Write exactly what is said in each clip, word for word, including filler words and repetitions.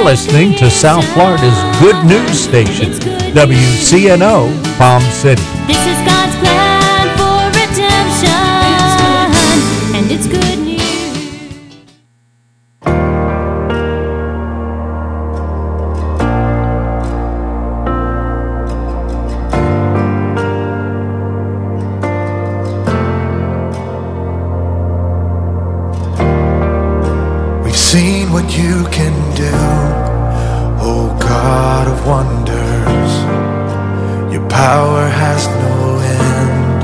listening to South Florida's good news station, W C N O Palm City. This is God's plan for redemption, and it's good news. We've seen what you can do, oh God of wonders. Your power has no end.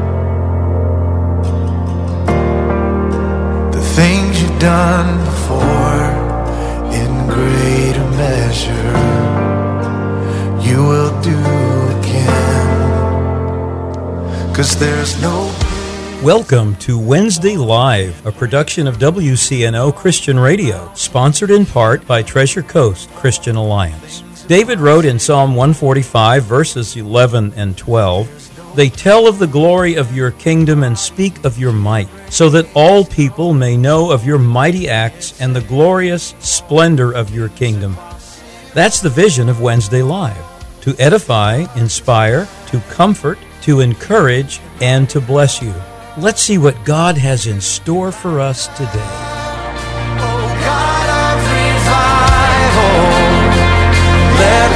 The things you've done before, in greater measure, you will do again. 'Cause there's no... Welcome to Wednesday Live, a production of W C N O Christian Radio, sponsored in part by Treasure Coast Christian Alliance. David wrote in Psalm one forty-five, verses eleven and twelve, "They tell of the glory of your kingdom and speak of your might, so that all people may know of your mighty acts and the glorious splendor of your kingdom." That's the vision of Wednesday Live, to edify, inspire, to comfort, to encourage, and to bless you. Let's see what God has in store for us today. Oh God of revival, let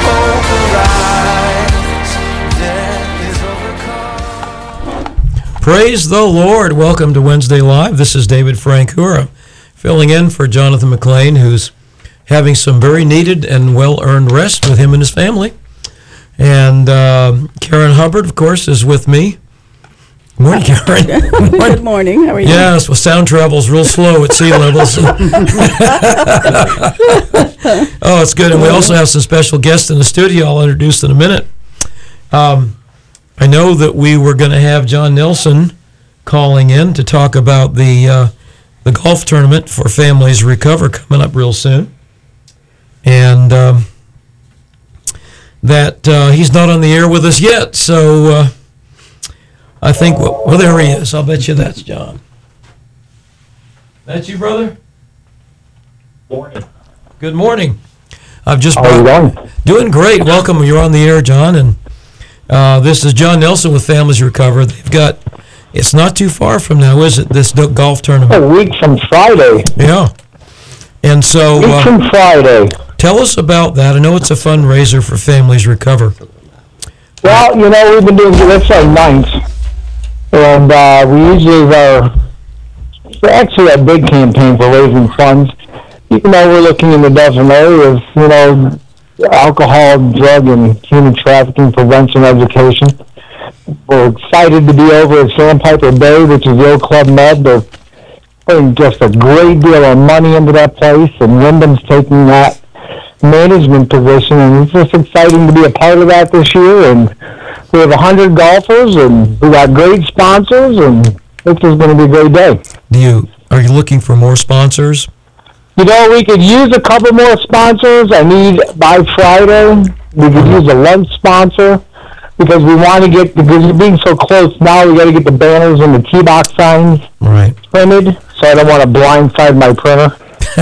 hope arise. Death is overcome. Praise the Lord. Welcome to Wednesday Live. This is David Francura, filling in for Jonathan McLean, who's having some very needed and well-earned rest with him and his family. And uh, Karen Hubbard, of course, is with me. Good morning, Karen. Good morning. How are you? Yes, well, sound travels real slow at sea levels. Oh, it's good. And we also have some special guests in the studio I'll introduce in a minute. Um, I know that we were going to have John Nelson calling in to talk about the uh, the golf tournament for Families Recover coming up real soon. And um, that uh, he's not on the air with us yet, so... Uh, I think, well, well, there he is. I'll bet you that's John. That's you, brother? Morning. Good morning. I've just How are you doing? Doing great. Welcome. You're on the air, John. And uh, this is John Nelson with Families Recover. They've got, it's not too far from now, is it, this golf tournament? A week from Friday. Yeah. And so, week uh, from Friday. Tell us about that. I know it's a fundraiser for Families Recover. Well, you know, we've been doing this our ninth. And uh, we usually are actually a big campaign for raising funds. Even though we're looking in the different areas, you know, alcohol, drug, and human trafficking prevention education. We're excited to be over at Sandpiper Bay, which is the old Club Med. They're putting just a great deal of money into that place, and Wyndham's taking that management position, and it's just exciting to be a part of that this year. And we have one hundred golfers, and we got great sponsors, and this is going to be a great day. Do you, are you looking for more sponsors? You know, we could use a couple more sponsors. I need, by Friday, we could use a lunch sponsor, because we want to get, because we're being so close now, we got to get the banners and the tee box signs right. printed, so I don't want to blindside my printer.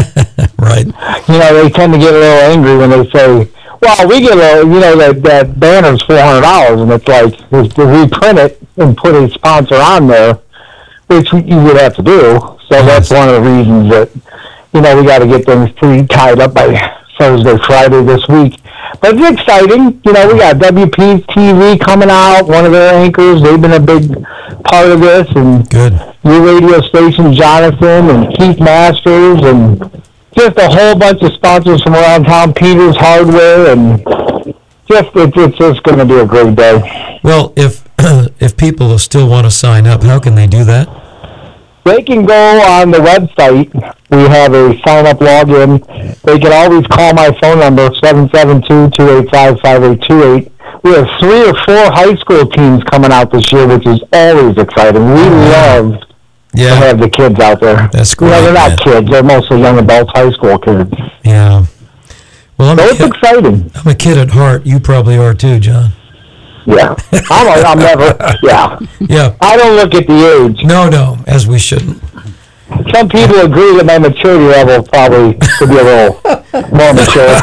Right. You know, they tend to get a little angry when they say, well, we get a, you know, that, that banner's four hundred dollars, and it's like, if we reprint it and put a sponsor on there, which you would have to do. So that's one of the reasons that, you know, we got to get things pretty tied up by Thursday, Friday this week. But it's exciting. You know, we got W P T V coming out, one of their anchors. They've been a big part of this. And good. Your radio station, Jonathan, and Keith Masters, and just a whole bunch of sponsors from around town, Peters Hardware, and just it's, it's just going to be a great day. Well, if if people still want to sign up, how can they do that? They can go on the website. We have a sign-up login. They can always call my phone number, seven seven two, two eight five, five eight two eight. We have three or four high school teams coming out this year, which is always exciting. We love yeah. to have the kids out there. That's great. You know, they're not man. kids. They're mostly young adults, high school kids. Yeah. Well, I'm So a it's kid, exciting. I'm a kid at heart. You probably are too, John. Yeah. I'm, a, I'm never, yeah. Yeah. I don't look at the age. No, no, as we shouldn't. some people agree that my maturity level probably could be a little more mature.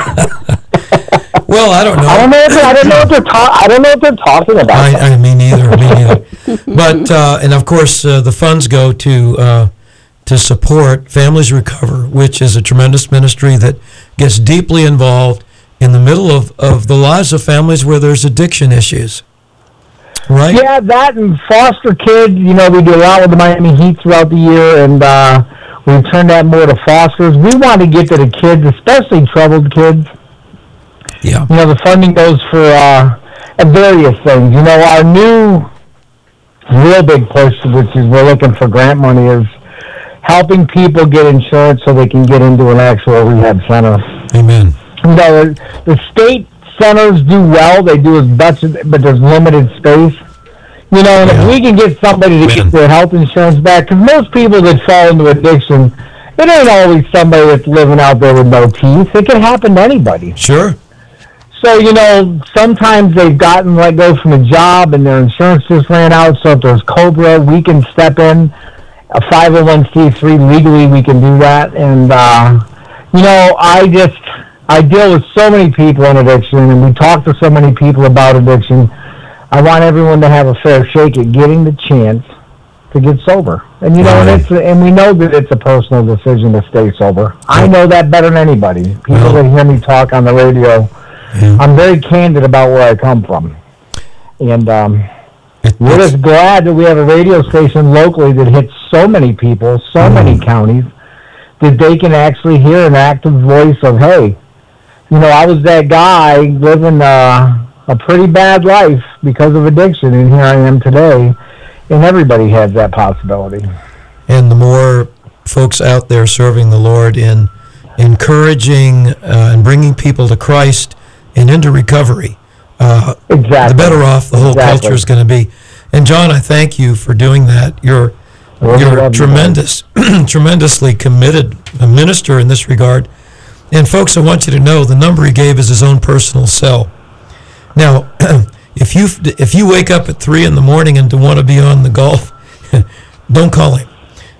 Well, I don't know. I don't know. What I don't know what they're ta- I don't know what they're talking about. I, I me neither. Me neither. But uh, and of course, uh, the funds go to uh, to support Families Recover, which is a tremendous ministry that gets deeply involved in the middle of, of the lives of families where there's addiction issues. Right? Yeah, that and foster kids. You know, we do a lot with the Miami Heat throughout the year, and uh, we turn that more to fosters. We want to get to the kids, especially troubled kids. Yeah. You know, the funding goes for uh, various things. You know, our new real big push, which is we're looking for grant money, is helping people get insurance so they can get into an actual rehab center. Amen. You know, the state centers do well. They do as much, but there's limited space. You know, and Yeah. if we can get somebody to Man. get their health insurance back, because most people that fall into addiction, it ain't always somebody that's living out there with no teeth. It can happen to anybody. Sure. So, you know, sometimes they've gotten let go from a job and their insurance just ran out. So if there's COBRA, we can step in. A five oh one c three, legally we can do that. And, uh, you know, I just, I deal with so many people in addiction, and we talk to so many people about addiction. I want everyone to have a fair shake at getting the chance to get sober. And, you know, Right. and, it's, and we know that it's a personal decision to stay sober. I know that better than anybody. People Well, that hear me talk on the radio, Yeah. I'm very candid about where I come from. And um, It- we're it's- just glad that we have a radio station locally that hits so many people, so Mm. many counties, that they can actually hear an active voice of, hey, you know, I was that guy living uh, a pretty bad life because of addiction, and here I am today. And everybody has that possibility. and the more folks out there serving the Lord in encouraging uh, and bringing people to Christ and into recovery, uh, Exactly. the better off the whole Exactly. culture is going to be. And John, I thank you for doing that. You're Well, we you're love you, tremendous, tremendously committed a minister in this regard. And folks, I want you to know the number he gave is his own personal cell. Now, if you if you wake up at three in the morning and want to be on the golf, don't call him.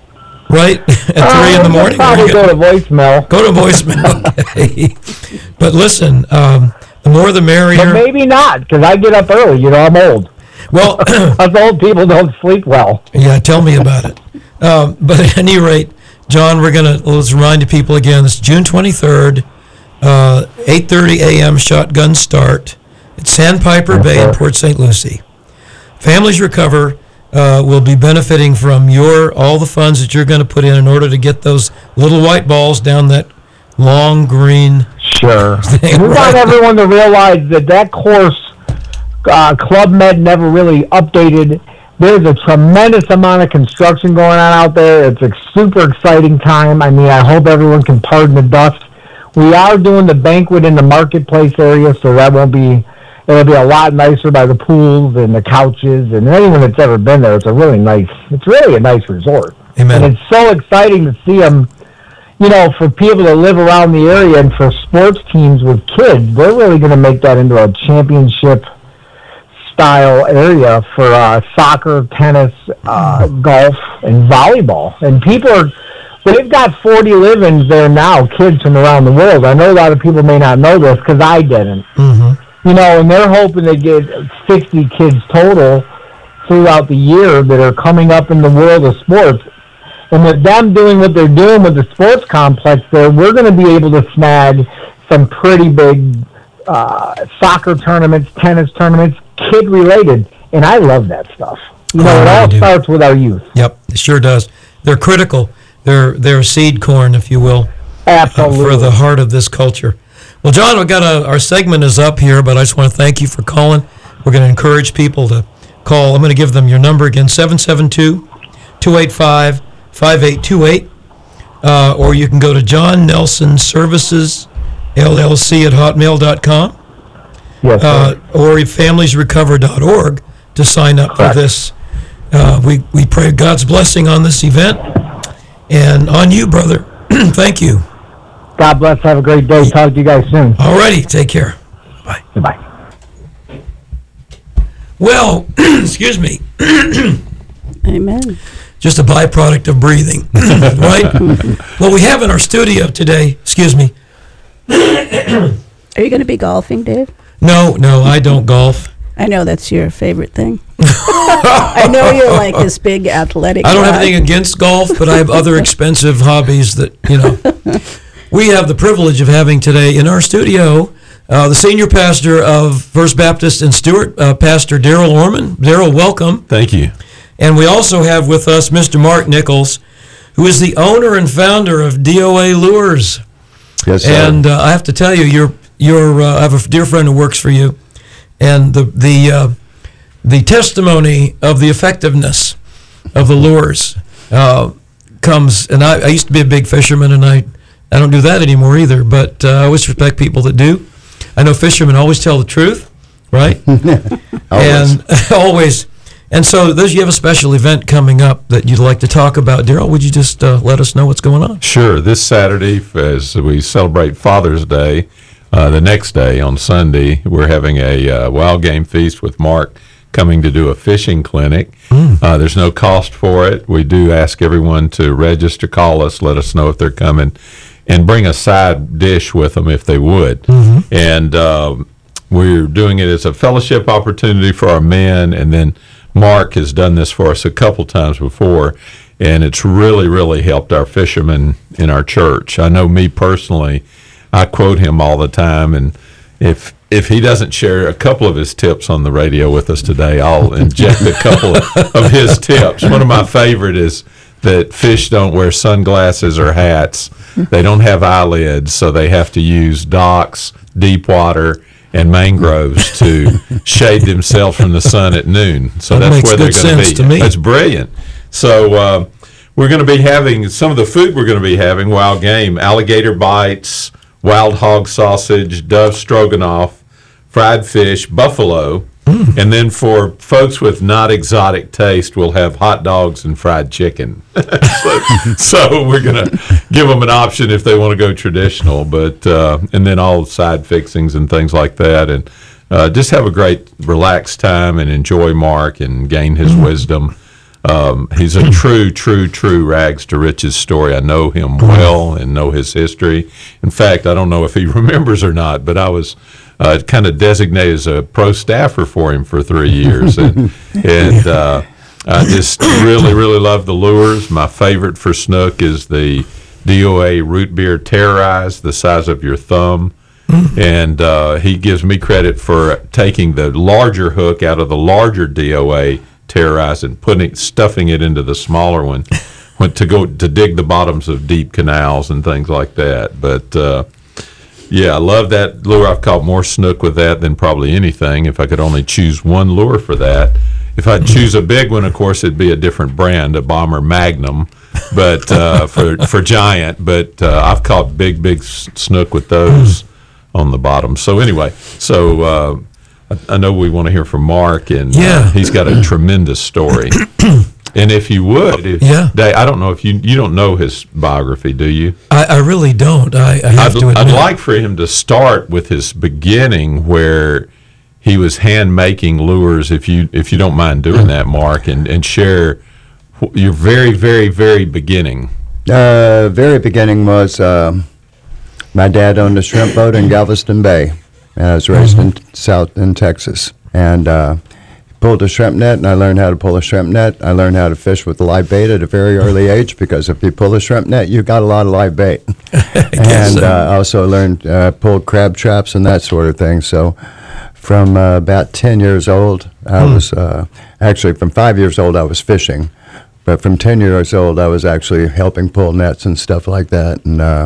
Right at three in the morning. Probably we're go gonna- to voicemail. Go to voicemail. Okay. But listen, um, the more the But merrier. maybe not, because I get up early. You know, I'm old. Well, Us old people don't sleep well. yeah, tell me about it. Um, but at any rate, John, we're gonna let's remind the people again. It's June twenty-third, uh, eight thirty a.m. shotgun start at Sandpiper Yes, Bay sir. in Port Saint Lucie. Families Recover uh, will be benefiting from your all the funds that you're going to put in in order to get those little white balls down that long green. Sure. thing, We right? want everyone to realize that that course, uh, Club Med never really updated. There's a tremendous amount of construction going on out there. It's a super exciting time. I mean, I hope everyone can pardon the dust. We are doing the banquet in the marketplace area, so that won't be, it'll be a lot nicer by the pools and the couches. And anyone that's ever been there, it's a really nice, it's really a nice resort. Amen. And it's so exciting to see them, you know, for people that live around the area and for sports teams with kids. They're really going to make that into a championship style area for uh, soccer, tennis, uh, golf, and volleyball. And people are, they've got forty live-ins there now, kids from around the world. I know a lot of people may not know this because I didn't. Mm-hmm. You know, and they're hoping to get sixty kids total throughout the year that are coming up in the world of sports. And with them doing what they're doing with the sports complex there, we're going to be able to snag some pretty big uh, soccer tournaments, tennis tournaments, kid-related. And I love that stuff. You know, Oh, it I all do. starts with our youth. Yep, it sure does. They're critical. They're they're seed corn, if you will, uh, Absolutely. for the heart of this culture. Well, John, we got a, our segment is up here, but I just want to thank you for calling. We're going to encourage people to call. I'm going to give them your number again: seven seven two, two eight five, five eight two eight, uh, or you can go to John Nelson Services L L C at hotmail dot com. Yes, uh, sir. or families recover dot org to sign up Correct. for this. Uh, we, we pray God's blessing on this event and on you, brother. Thank you. God bless. Have a great day. Talk to you guys soon. All righty. Take care. Bye. Goodbye. Well, excuse me. Amen. just a byproduct of breathing, right? Well, we have in our studio today, excuse me. Are you going to be golfing, Dave? No, no, I don't golf. I know that's your favorite thing. I know you're like this big athletic I don't guy. have anything against golf, but I have other expensive hobbies that, you know. We have the privilege of having today in our studio uh, the senior pastor of First Baptist in Stewart, uh, Pastor Daryl Orman. Daryl, welcome. Thank you. And we also have with us Mister Mark Nichols, who is the owner and founder of D O A Lures. Yes, sir. And uh, I have to tell you, you're, you're, uh, I have a dear friend who works for you, and the the uh, the testimony of the effectiveness of the lures uh, comes. And I, I used to be a big fisherman, and I I don't do that anymore either. But uh, I always respect people that do. I know fishermen always tell the truth, right? Always. And always. And so, those, you have a special event coming up that you'd like to talk about. Daryl, would you just uh, let us know what's going on? Sure. This Saturday, as we celebrate Father's Day, uh, the next day on Sunday, we're having a uh, wild game feast with Mark coming to do a fishing clinic. Mm. Uh, there's no cost for it. We do ask everyone to register, call us, let us know if they're coming, and bring a side dish with them if they would. Mm-hmm. And um, we're doing it as a fellowship opportunity for our men, and then Mark has done this for us a couple times before, and it's really, really helped our fishermen in our church. I know me personally, I quote him all the time, and if if he doesn't share a couple of his tips on the radio with us today, I'll inject a couple of his tips. One of my favorite is that fish don't wear sunglasses or hats. They don't have eyelids, so they have to use docks, deep water, and mangroves to shade themselves from the sun at noon. So That that's makes where they're good going sense to to be. me. That's brilliant. So uh, we're going to be having some of the food we're going to be having, wild game, alligator bites, wild hog sausage, Dove stroganoff, fried fish, buffalo, mm. and then for folks with not exotic taste, we'll have hot dogs and fried chicken. so, so we're going to give them an option if they want to go traditional, but uh, and then all side fixings and things like that, and uh, just have a great relaxed time and enjoy Mark and gain his mm. wisdom. Um, he's a true, true, true rags to riches story. I know him well and know his history. In fact, I don't know if he remembers or not, but I was uh, kind of designated as a pro staffer for him for three years. And, and uh, I just really, really love the lures. My favorite for snook is the D O A root beer Terrorize, the size of your thumb. And uh, he gives me credit for taking the larger hook out of the larger D O A Terrorize and putting stuffing it into the smaller one went to go to dig the bottoms of deep canals and things like that. But uh, yeah, I love that lure. I've caught more snook with that than probably anything. If I could only choose one lure for that, if I'd choose a big one, of course it'd be a different brand, a Bomber Magnum, but uh, for for giant. But uh, I've caught big big snook with those on the bottom. So anyway, so. Uh, I know we want to hear from Mark, and yeah. uh, he's got a tremendous story. And if you would, if, yeah. Dave, I don't know if you you don't know his biography, do you? I, I really don't. I, I have I'd, to admit. I'd like for him to start with his beginning, where he was hand making lures. If you if you don't mind doing that, Mark, and and share your very very very beginning. Uh, very beginning was uh, my dad owned a shrimp boat in Galveston Bay. And I was raised mm-hmm. in South in Texas, and uh, pulled a shrimp net, and I learned how to pull a shrimp net. I learned how to fish with live bait at a very early age, because if you pull a shrimp net, you got a lot of live bait. And I uh, also learned uh, pulled crab traps and that sort of thing. So from uh, about ten years old, I hmm. was uh, actually from five years old I was fishing, but from ten years old I was actually helping pull nets and stuff like that. And uh,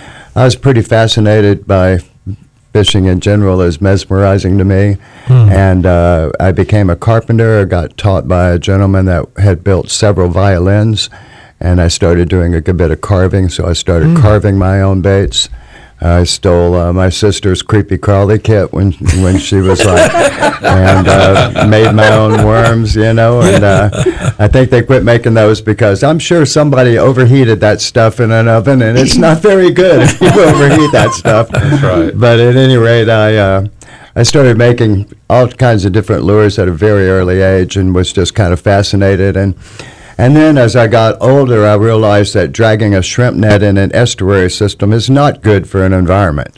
I was pretty fascinated by fishing in general. Is mesmerizing to me. Mm. And uh, I became a carpenter. I got taught by a gentleman that had built several violins, and I started doing a good bit of carving, so I started mm. carving my own baits. I stole uh, my sister's creepy crawly kit when when she was like, and uh, made my own worms, you know, and uh, I think they quit making those because I'm sure somebody overheated that stuff in an oven, and it's not very good if you overheat that stuff. That's right. But at any rate, I uh, I started making all kinds of different lures at a very early age, and was just kind of fascinated. And And then as I got older, I realized that dragging a shrimp net in an estuary system is not good for an environment.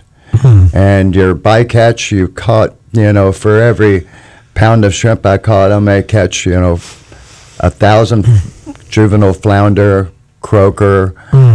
And your bycatch you caught, you know, for every pound of shrimp I caught, I may catch, you know, a thousand juvenile flounder, croaker,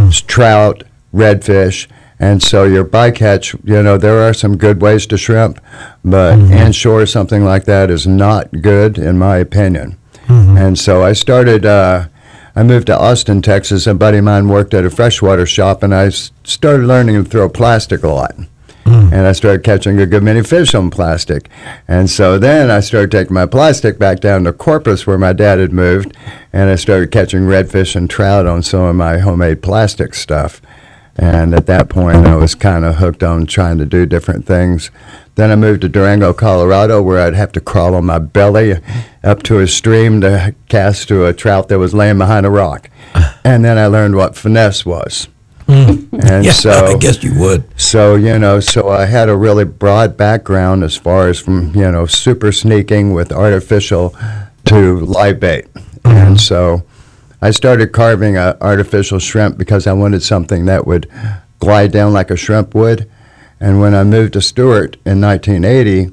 trout, redfish. And so your bycatch, you know, there are some good ways to shrimp, but mm-hmm. inshore something like that is not good, in my opinion. Mm-hmm. And so I started, uh, I moved to Austin, Texas. A buddy of mine worked at a freshwater shop, and I s- started learning to throw plastic a lot. Mm. And I started catching a good many fish on plastic. And so then I started taking my plastic back down to Corpus, where my dad had moved, and I started catching redfish and trout on some of my homemade plastic stuff. And at that point, I was kind of hooked on trying to do different things. Then I moved to Durango, Colorado, where I'd have to crawl on my belly up to a stream to cast to a trout that was laying behind a rock. And then I learned what finesse was. Mm. And yeah, so I guess you would. So, you know, so I had a really broad background as far as from, you know, super sneaking with artificial to live bait. Mm-hmm. And so I started carving a artificial shrimp because I wanted something that would glide down like a shrimp would. And when I moved to Stewart in nineteen eighty,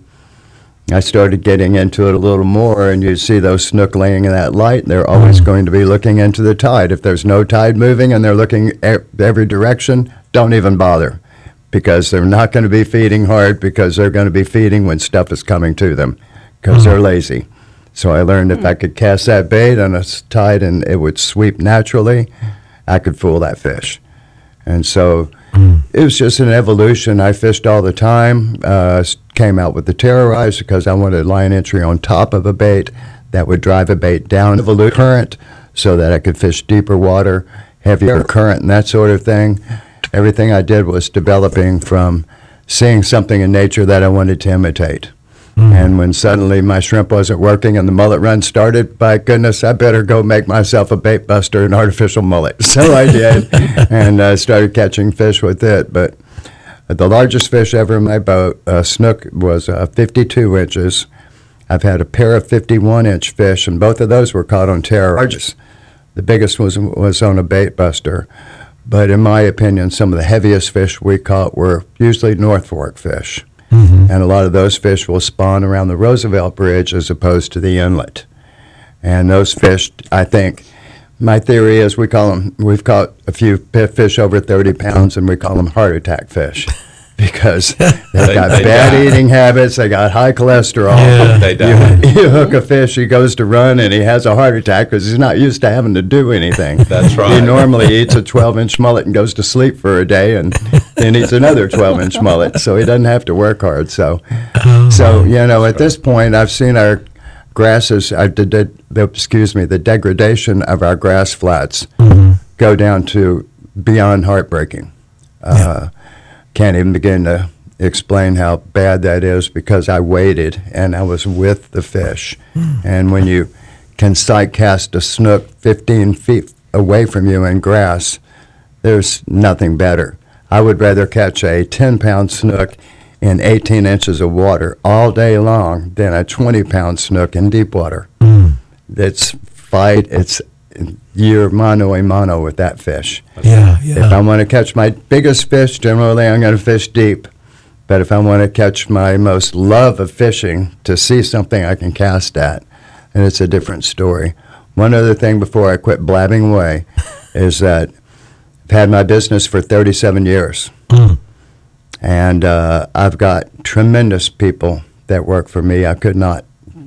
I started getting into it a little more, and you see those snook laying in that light, they're always mm. going to be looking into the tide. If there's no tide moving and they're looking e- every direction, don't even bother, because they're not going to be feeding hard, because they're going to be feeding when stuff is coming to them, because mm. they're lazy. So I learned if I could cast that bait on a tide and it would sweep naturally, I could fool that fish. And so mm. it was just an evolution. I fished all the time, uh, came out with the Terrorize because I wanted line entry on top of a bait that would drive a bait down the current so that I could fish deeper water, heavier current, and that sort of thing. Everything I did was developing from seeing something in nature that I wanted to imitate. Mm. And when suddenly my shrimp wasn't working and the mullet run started, by goodness, I better go make myself a bait buster, an artificial mullet. So I did, and I uh, started catching fish with it. But the largest fish ever in my boat, uh, snook, was uh, fifty-two inches. I've had a pair of fifty-one inch fish, and both of those were caught on Terrorize. The biggest was was on a bait buster. But in my opinion, some of the heaviest fish we caught were usually North Fork fish. Mm-hmm. And a lot of those fish will spawn around the Roosevelt Bridge as opposed to the inlet. And those fish, I think, my theory is we call them, we've caught a few fish over thirty pounds, and we call them heart attack fish because they've they, got they bad die. eating habits, they got high cholesterol. Yeah. They die. You, you hook a fish, he goes to run, and he has a heart attack because he's not used to having to do anything. That's right. He normally eats a twelve inch mullet and goes to sleep for a day, and then eats another twelve inch mullet, so he doesn't have to work hard. So, Oh, so you know, at this point, I've seen our grasses, I did, did the, excuse me, the degradation of our grass flats mm-hmm. go down to beyond heartbreaking. Uh, Can't even begin to explain how bad that is because I waited and I was with the fish. Mm. And when you can sight cast a snook fifteen feet away from you in grass, there's nothing better. I would rather catch a ten pound snook in eighteen inches of water all day long than a twenty pound snook in deep water. Mm. It's fight, it's you're mano a mano with that fish. Yeah, yeah. If I want to catch my biggest fish, generally I'm going to fish deep. But if I want to catch my most love of fishing, to see something I can cast at, and it's a different story. One other thing before I quit blabbing away is that I've had my business for thirty-seven years. Mm. And uh, I've got tremendous people that work for me. I could not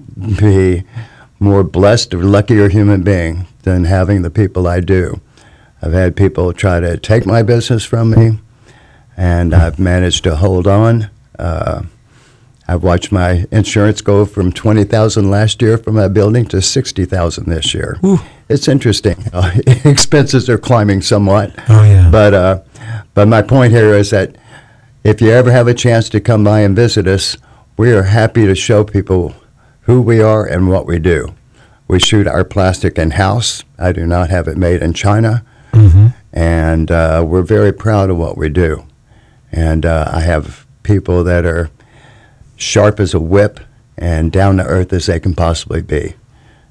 be more blessed or luckier human being than having the people I do. I've had people try to take my business from me, and I've managed to hold on. Uh, I've watched my insurance go from twenty thousand dollars last year for my building to sixty thousand dollars this year. Ooh. It's interesting. Uh, expenses are climbing somewhat. Oh, yeah. But, uh, but my point here is that if you ever have a chance to come by and visit us, we are happy to show people who we are and what we do. We shoot our plastic in-house. I do not have it made in China. Mm-hmm. And uh, we're very proud of what we do. And uh, I have people that are sharp as a whip and down to earth as they can possibly be.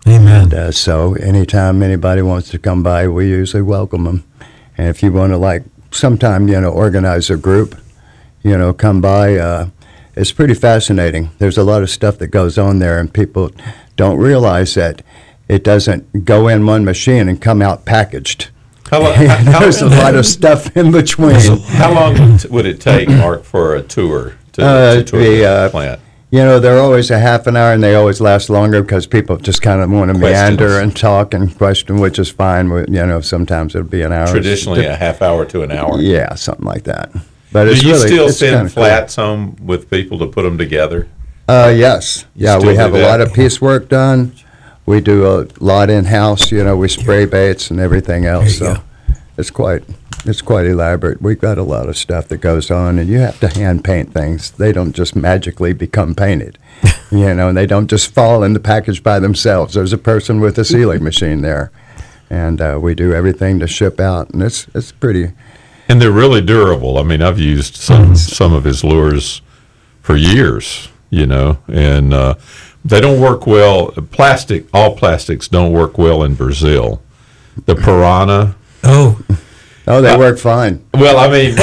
Amen. And, uh, so anytime anybody wants to come by, we usually welcome them. And if you want to, like, sometime, you know, organize a group, you know, come by, uh, it's pretty fascinating. There's a lot of stuff that goes on there, and people don't realize that it doesn't go in one machine and come out packaged. How, lo- how, There's a lot of stuff in between. how long t- would it take, Mark, for a tour to, Uh, to tour the, the uh, plant? You know, they're always a half an hour, and they always last longer because people just kind of want to Questions. meander and talk and question, which is fine. We- You know, sometimes it'll be an hour. Traditionally, a half hour to an hour. Yeah, something like that. But Do it's you really, still it's kinda send cool. flats home with people to put them together? Uh, yes. You Yeah, still we do have a that? lot of piecework done. We do a lot in-house, you know, we spray baits and everything else, There you so it's quite, it's quite elaborate. We've got a lot of stuff that goes on, and you have to hand paint things. They don't just magically become painted, you know, and they don't just fall in the package by themselves. There's a person with a sealing machine there, and uh, we do everything to ship out, and it's, it's pretty, And they're really durable. I mean, I've used some some of his lures for years, you know, and uh, they don't work well. Plastic, all plastics don't work well in Brazil. The piranha. Oh, oh, they Uh, work fine. Well, I mean,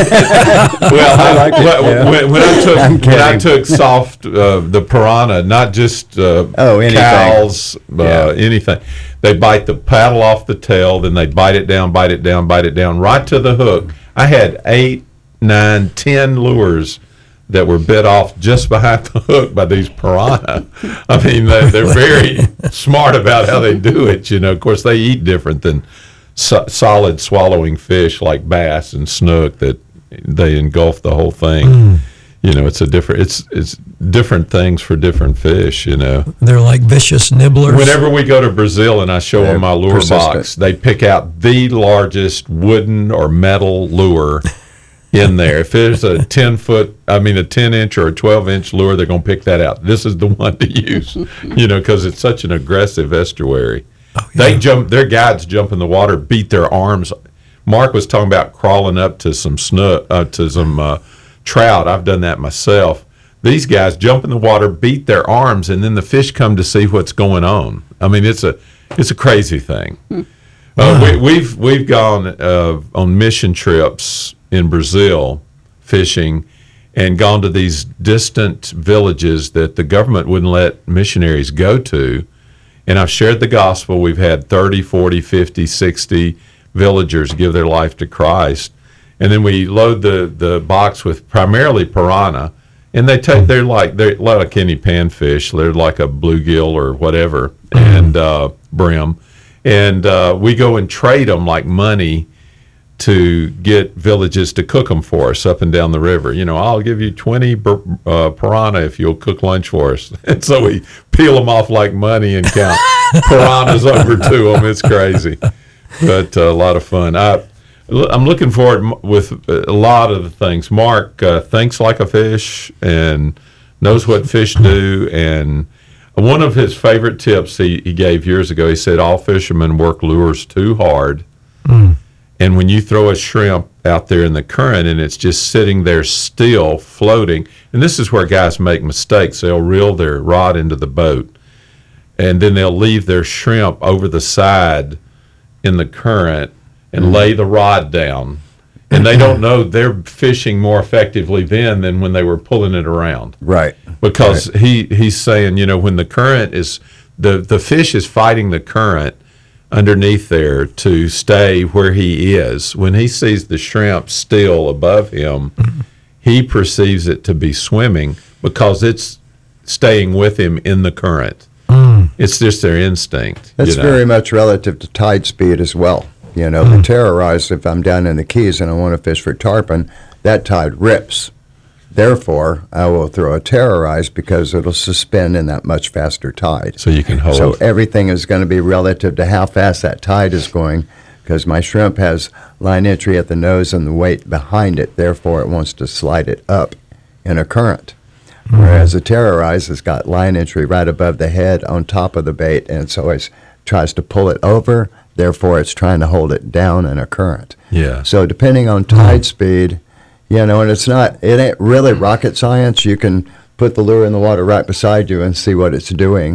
well, I like it, when, yeah. when, when I took I'm when I kidding. took soft uh, the piranha, not just uh, Oh, anything. cows, uh, Yeah. anything. They bite the paddle off the tail, then they bite it down, bite it down, bite it down, right to the hook. I had eight, nine, ten lures that were bit off just behind the hook by these piranha. I mean, they, they're very smart about how they do it. You know, of course, they eat different than so, solid swallowing fish like bass and snook that they engulf the whole thing. You know, it's a different. It's it's different things for different fish. You know. they're like vicious nibblers. Whenever we go to Brazil and I show They're them my lure persistent. box, they pick out the largest wooden or metal lure in there. If there's a ten foot, I mean a ten inch or a twelve inch lure, they're going to pick that out. This is the one to use, you know, because it's such an aggressive estuary. They jump, their guides jump in the water, beat their arms. Mark was talking about crawling up to some snook, uh, to some uh, trout. I've done that myself. These guys jump in the water, beat their arms, and then the fish come to see what's going on. I mean, it's a it's a crazy thing. Uh, we, we've we've gone uh, on mission trips in Brazil fishing, and gone to these distant villages that the government wouldn't let missionaries go to. And I've shared the gospel. We've had thirty, forty, fifty, sixty villagers give their life to Christ. And then we load the, the box with primarily piranha. And they take, they're like, they're like any panfish. They're like a bluegill or whatever, and uh, brim. And uh, we go and trade them like money to get villages to cook them for us up and down the river. You know, I'll give you twenty uh, piranha if you'll cook lunch for us. And so we peel them off like money and count piranhas over to them. It's crazy, but uh, a lot of fun. I, I'm looking forward m- with a lot of the things. Mark uh, thinks like a fish and knows what fish do. And one of his favorite tips he, he gave years ago, he said, all fishermen work lures too hard. Mm. And when you throw a shrimp out there in the current and it's just sitting there still floating, and this is where guys make mistakes. They'll reel their rod into the boat, and then they'll leave their shrimp over the side in the current and mm-hmm. lay the rod down. And they don't know they're fishing more effectively then than when they were pulling it around. Right. Because right. he he's saying, you know, when the current is, the, the fish is fighting the current underneath there to stay where he is. When he sees the shrimp still above him, mm-hmm. he perceives it to be swimming because it's staying with him in the current. Mm. It's just their instinct. That's you know? very much relative to tide speed as well. You know, Mm. the terrorized, if I'm down in the Keys and I want to fish for tarpon, that tide rips. Therefore, I will throw a terrorized because it'll suspend in that much faster tide. So you can hold. So everything is going to be relative to how fast that tide is going, because my shrimp has line entry at the nose and the weight behind it. Therefore, it wants to slide it up in a current. Mm-hmm. Whereas a terrorized has got line entry right above the head on top of the bait, and so it tries to pull it over. Therefore, it's trying to hold it down in a current. Yeah. So depending on tide speed, you know, and it's not, it ain't really rocket science. You can put the lure in the water right beside you and see what it's doing.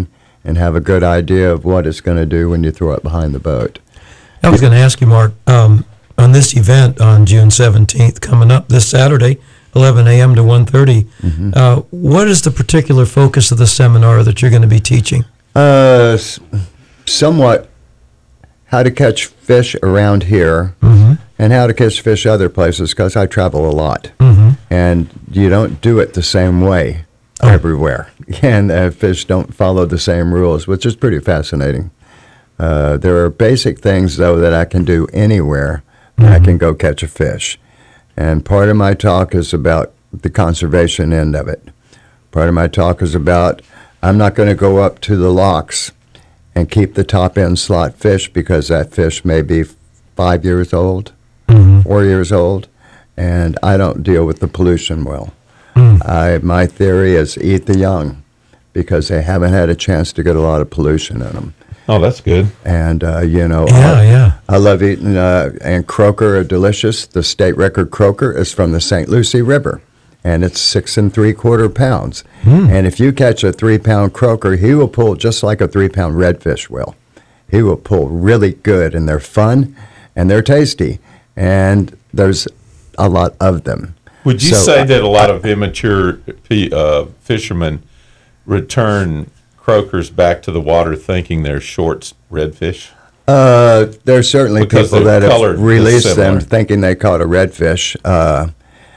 and have a good idea of what it's going to do when you throw it behind the boat. I was going to ask you, Mark, um, on this event on June seventeenth, coming up this Saturday, eleven a.m. to one thirty, Mm-hmm. uh, what is the particular focus of the seminar that you're going to be teaching? Uh, s- somewhat how to catch fish around here Mm-hmm. and how to catch fish other places, because I travel a lot. Mm-hmm. And you don't do it the same way Oh. everywhere. And uh, fish don't follow the same rules, which is pretty fascinating. Uh, there are basic things, though, that I can do anywhere. Mm-hmm. I can go catch a fish. And part of my talk is about the conservation end of it. Part of my talk is about I'm not going to go up to the locks and keep the top end slot fish because that fish may be five years old, Mm-hmm. four years old, and I don't deal with the pollution well. Mm. I, my theory is eat the young because they haven't had a chance to get a lot of pollution in them. Oh, that's good. And, uh, you know, Yeah, I, yeah. I love eating, uh, and croaker are delicious. The state record croaker is from the Saint Lucie River, and it's six and three quarter pounds. Mm. And if you catch a three pound croaker, he will pull just like a three pound redfish will. He will pull really good, and they're fun, and they're tasty, and there's a lot of them. Would you So, say uh, that a lot of immature pe- uh, fishermen return croakers back to the water thinking they're short redfish? Uh, there's certainly Because people they're that colored have released similar. them thinking they caught a redfish. Uh,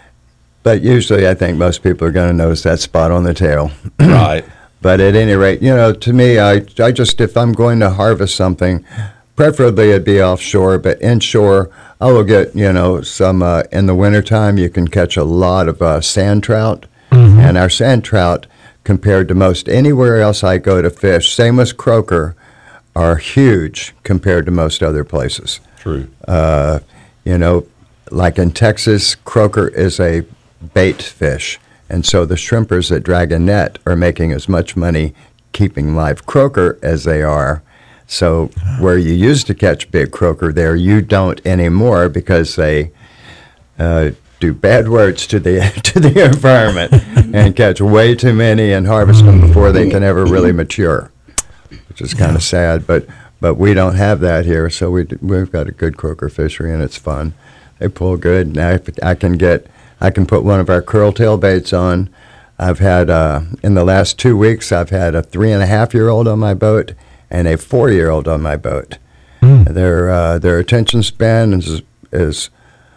but usually I think most people are going to notice that spot on the tail. Right. But at any rate, you know, to me, I, I just, if I'm going to harvest something, preferably it'd be offshore, but inshore, I will get, you know, some, uh, in the wintertime, you can catch a lot of uh, sand trout. Mhm. And our sand trout, compared to most anywhere else I go to fish, same as croaker, are huge compared to most other places. True. Uh, you know, like in Texas, croaker is a bait fish. And so the shrimpers that drag a net are making as much money keeping live croaker as they are. So where you used to catch big croaker there, you don't anymore because they uh, do bad words to the to the environment and catch way too many and harvest them before they can ever really mature, which is kind of sad. But but we don't have that here, so we d- we've got a good croaker fishery and it's fun. They pull good. Now if I can get I can put one of our curl tail baits on. I've had uh, in the last two weeks I've had a three and a half year old on my boat and a four year old on my boat. Mm. Their uh, their attention span is is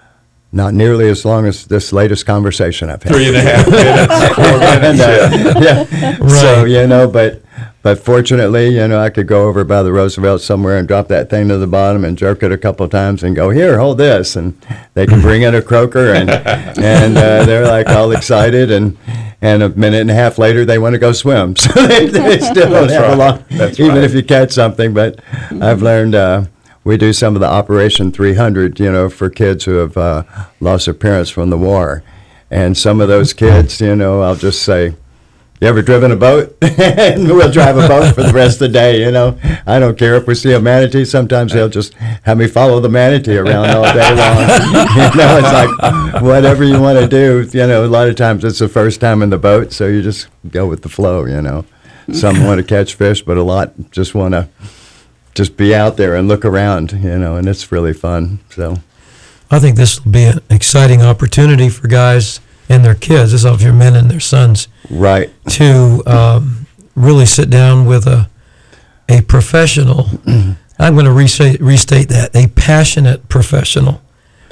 not nearly as long as this latest conversation I've had. Three and a half minutes, four minutes. And, uh, yeah. So, Right. you know, but but fortunately, you know, I could go over by the Roosevelt somewhere and drop that thing to the bottom and jerk it a couple of times and go, here, hold this. And they can bring in a croaker and and uh, they're like all excited. And, and a minute and a half later, they want to go swim. So they, they still don't That's have right. a long, That's even right. if you catch something. But I've learned uh, we do some of the Operation three hundred, you know, for kids who have uh, lost their parents from the war. And some of those kids, you know, I'll just say, you ever driven a boat? And we'll drive a boat for the rest of the day, you know. I don't care if we see a manatee. Sometimes they'll just have me follow the manatee around all day long. You know, it's like whatever you want to do. You know, a lot of times it's the first time in the boat, so you just go with the flow, you know. Some want to catch fish, but a lot just want to just be out there and look around, you know, and it's really fun. So, I think this will be an exciting opportunity for guys and their kids, as of your men and their sons, right. to um, really sit down with a a professional. I'm going to restate, restate that, a passionate professional.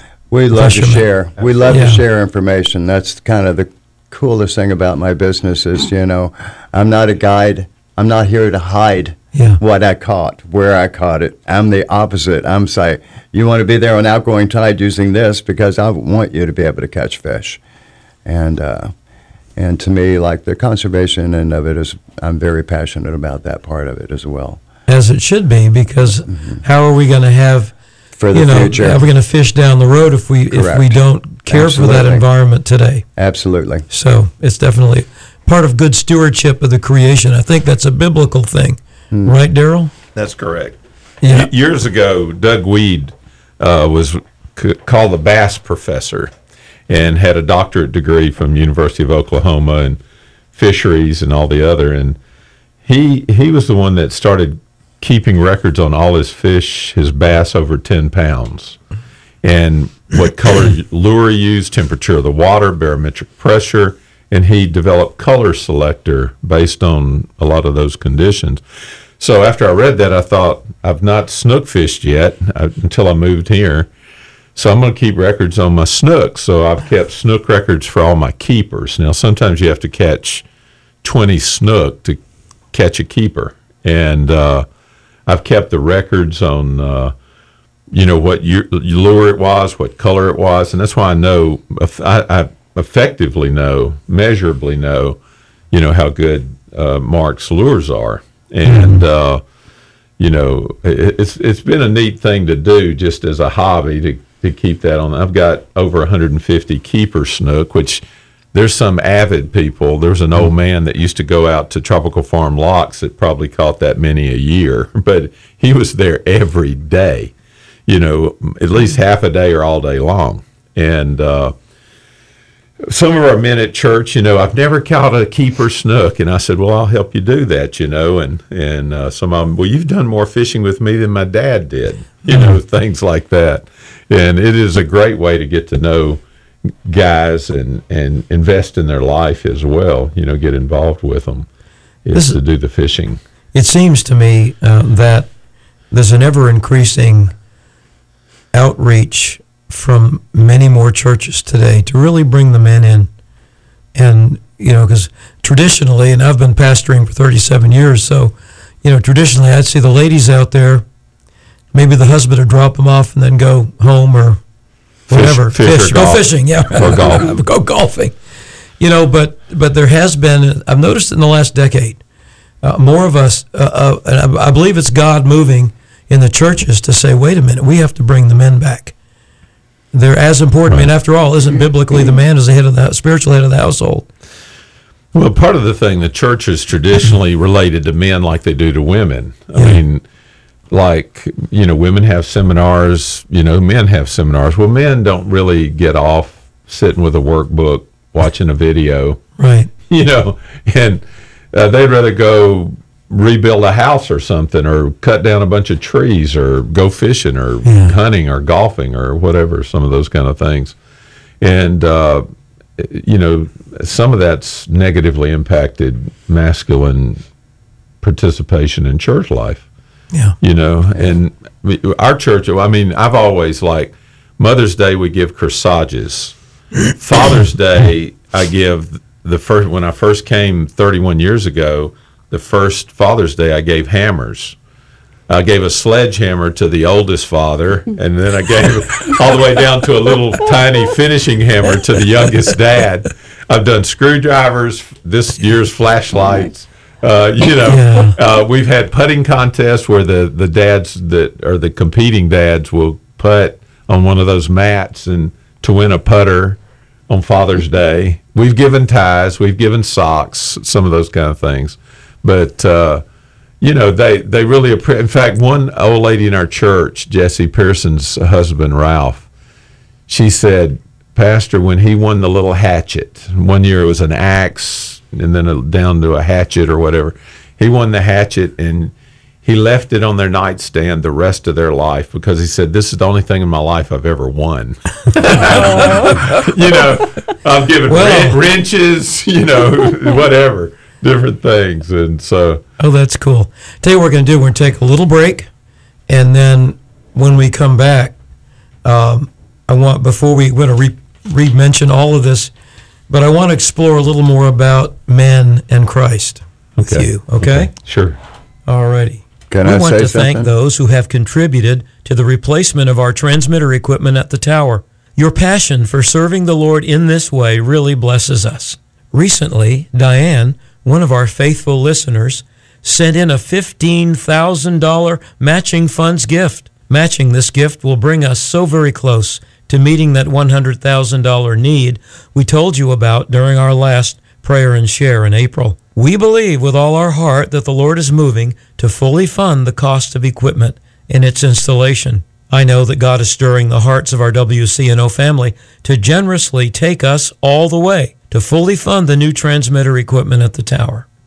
We love to Fishermen. share. We love Yeah. to share information. That's kind of the coolest thing about my business is, you know, I'm not a guide. I'm not here to hide Yeah. what I caught, where I caught it. I'm the opposite. I'm saying, you want to be there on outgoing tide using this because I want you to be able to catch fish. And uh, and to me, like the conservation end of it is, I'm very passionate about that part of it as well. As it should be, because how are we going to have, For the you know, future. how are we going to fish down the road if we if we Correct. don't care for that Absolutely. environment today? Absolutely. So it's definitely part of good stewardship of the creation. I think that's a biblical thing, Hmm. right, Daryl? That's correct. Yeah. Y- Years ago, Doug Weed uh, was c- called the Bass Professor and had a doctorate degree from University of Oklahoma and fisheries and all the other. And he he was the one that started keeping records on all his fish, his bass over ten pounds, and what color lure he used, temperature of the water, barometric pressure, and he developed color selector based on a lot of those conditions. So after I read that, I thought, I've not snook fished yet uh, until I moved here. So I'm going to keep records on my snook. So I've kept snook records for all my keepers. Now, sometimes you have to catch twenty snook to catch a keeper. And uh, I've kept the records on, uh, you know, what year, lure it was, what color it was. And that's why I know, I, I effectively know, measurably know, you know, how good uh, Mark's lures are. And, uh, you know, it, it's it's been a neat thing to do just as a hobby to, to keep that on. I've got over one hundred fifty keeper snook, which there's some avid people. There's an old man that used to go out to Tropical Farm locks that probably caught that many a year, but he was there every day, you know, at least half a day or all day long. And uh, some of our men at church, you know, I've never caught a keeper snook. And I said, well, I'll help you do that, you know. And, and uh, some of them, well, you've done more fishing with me than my dad did, you know, things like that. And it is a great way to get to know guys and, and invest in their life as well, you know, get involved with them, is This is- to do the fishing. It seems to me uh, that there's an ever-increasing outreach from many more churches today to really bring the men in. And, you know, because traditionally, and I've been pastoring for thirty-seven years, so, you know, traditionally I'd see the ladies out there, maybe the husband would drop them off and then go home or whatever. Fish- fish or Go golf. fishing, yeah. Or golf. Go golfing. You know, but, but there has been, I've noticed in the last decade, uh, more of us, uh, uh, and I, I believe it's God moving in the churches to say, wait a minute, we have to bring the men back. They're as important. I mean, after all, isn't biblically the man is the head of the spiritual head of the household? Well, part of the thing, the church is traditionally related to men like they do to women. I Yeah. mean, like, you know, women have seminars, you know, men have seminars. Well, men don't really get off sitting with a workbook, watching a video, Right. you know, and uh, they'd rather go rebuild a house or something, or cut down a bunch of trees, or go fishing, or Yeah. hunting, or golfing, or whatever, some of those kind of things. And, uh, you know, some of that's negatively impacted masculine participation in church life, Yeah. you know. And we, our church, I mean, I've always, like, Mother's Day, we give corsages. Father's Day, I give the first, when I first came thirty-one years ago, the first Father's Day, I gave hammers. I gave a sledgehammer to the oldest father, and then I gave all the way down to a little tiny finishing hammer to the youngest dad. I've done screwdrivers, this year's flashlights. Uh, you know, Yeah. uh, we've had putting contests where the, the dads that are the competing dads will putt on one of those mats and to win a putter on Father's Day. We've given ties, we've given socks, some of those kind of things. But, uh, you know, they, they really appreciate. In fact, one old lady in our church, Jesse Pearson's husband, Ralph, she said, Pastor, when he won the little hatchet, one year it was an axe and then a, down to a hatchet or whatever. He won the hatchet and he left it on their nightstand the rest of their life because he said, this is the only thing in my life I've ever won. You know, I've given Well- wren- wrenches, you know, whatever, different things. And so, Oh, that's cool. Tell you what we're going to do. We're going to take a little break, and then when we come back, um, I want, before we want to re, re-mention all of this, but I want to explore a little more about men and Christ with Okay. you, okay? sure. All righty. Can we I want say to something? thank those who have contributed to the replacement of our transmitter equipment at the tower. Your passion for serving the Lord in this way really blesses us. Recently, Diane, one of our faithful listeners, sent in a fifteen thousand dollars matching funds gift. Matching this gift will bring us so very close to meeting that one hundred thousand dollars need we told you about during our last Prayer and Share in April. We believe with all our heart that the Lord is moving to fully fund the cost of equipment and its installation. I know that God is stirring the hearts of our W C N O family to generously take us all the way to fully fund the new transmitter equipment at the tower.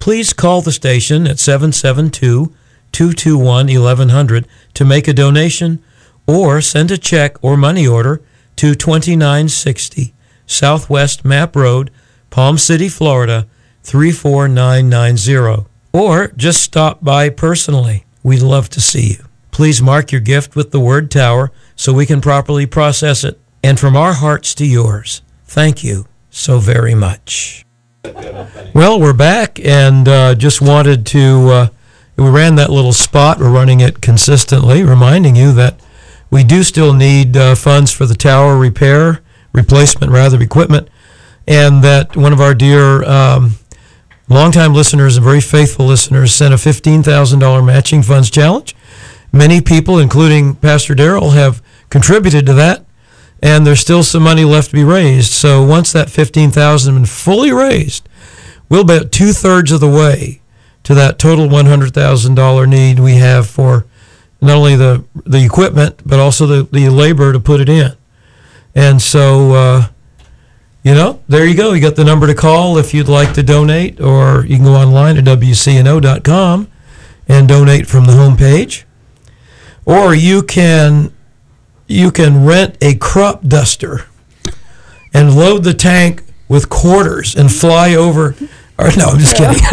please call the station at seven seven two, two two one, eleven hundred to make a donation or send a check or money order to twenty-nine sixty Southwest Map Road, Palm City, Florida, three four nine nine zero. Or just stop by personally. We'd love to see you. Please mark your gift with the word Tower so we can properly process it. And from our hearts to yours, thank you so very much. Well, we're back, and uh, just wanted to, uh, we ran that little spot. We're running it consistently, reminding you that we do still need uh, funds for the tower repair, replacement rather, equipment, and that one of our dear um, longtime listeners and very faithful listeners sent a fifteen thousand dollars matching funds challenge. Many people, including Pastor Darrell, have contributed to that, and there's still some money left to be raised. So once that fifteen thousand dollars has been fully raised, we'll be at two-thirds of the way to that total one hundred thousand dollars need we have for not only the the equipment, but also the, the labor to put it in. And so, uh, you know, there you go. You got the number to call if you'd like to donate, or you can go online to W C N O dot com and donate from the homepage. Or you can you can rent a crop duster and load the tank with quarters and fly over. Or, no, I'm just kidding.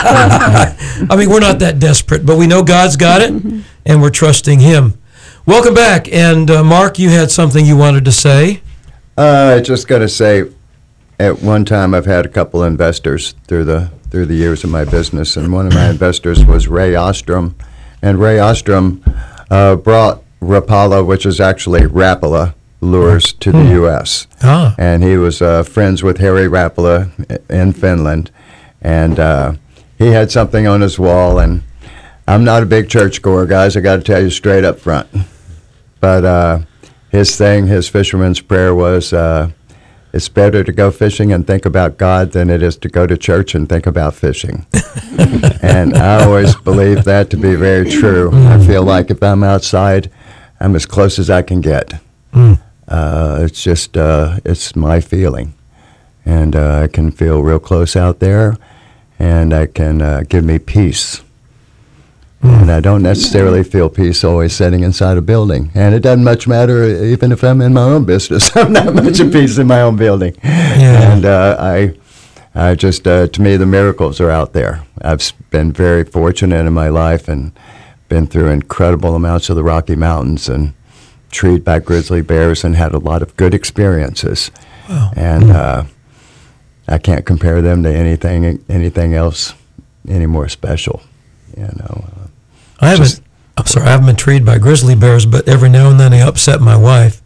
I mean, we're not that desperate, but we know God's got it, and we're trusting Him. Welcome back. And, uh, Mark, you had something you wanted to say. Uh, I just got to say, at one time I've had a couple investors through the through the years of my business, and one of my investors was Ray Ostrom. And Ray Ostrom uh, brought Rapala, which is actually Rapala, lures to the U S Ah. And he was uh, friends with Harry Rapala in Finland. And uh, he had something on his wall, and I'm not a big churchgoer, guys. I got to tell you straight up front. But uh, his thing, his fisherman's prayer was, uh, it's better to go fishing and think about God than it is to go to church and think about fishing. And I always believe that to be very true. I feel like if I'm outside, I'm as close as I can get. Mm. Uh, it's just, uh, it's my feeling. And uh, I can feel real close out there, and I can uh, give me peace. Mm. And I don't necessarily feel peace always sitting inside a building. And it doesn't much matter even if I'm in my own business. I'm not much of peace in my own building. Yeah. And uh, I, I just, uh, to me, the miracles are out there. I've been very fortunate in my life and been through incredible amounts of the Rocky Mountains and treated by grizzly bears and had a lot of good experiences. Wow. And Mm. uh, I can't compare them to anything anything else any more special. You know. Uh, I haven't. just- I'm sorry, I haven't been treated by grizzly bears, but every now and then they upset my wife,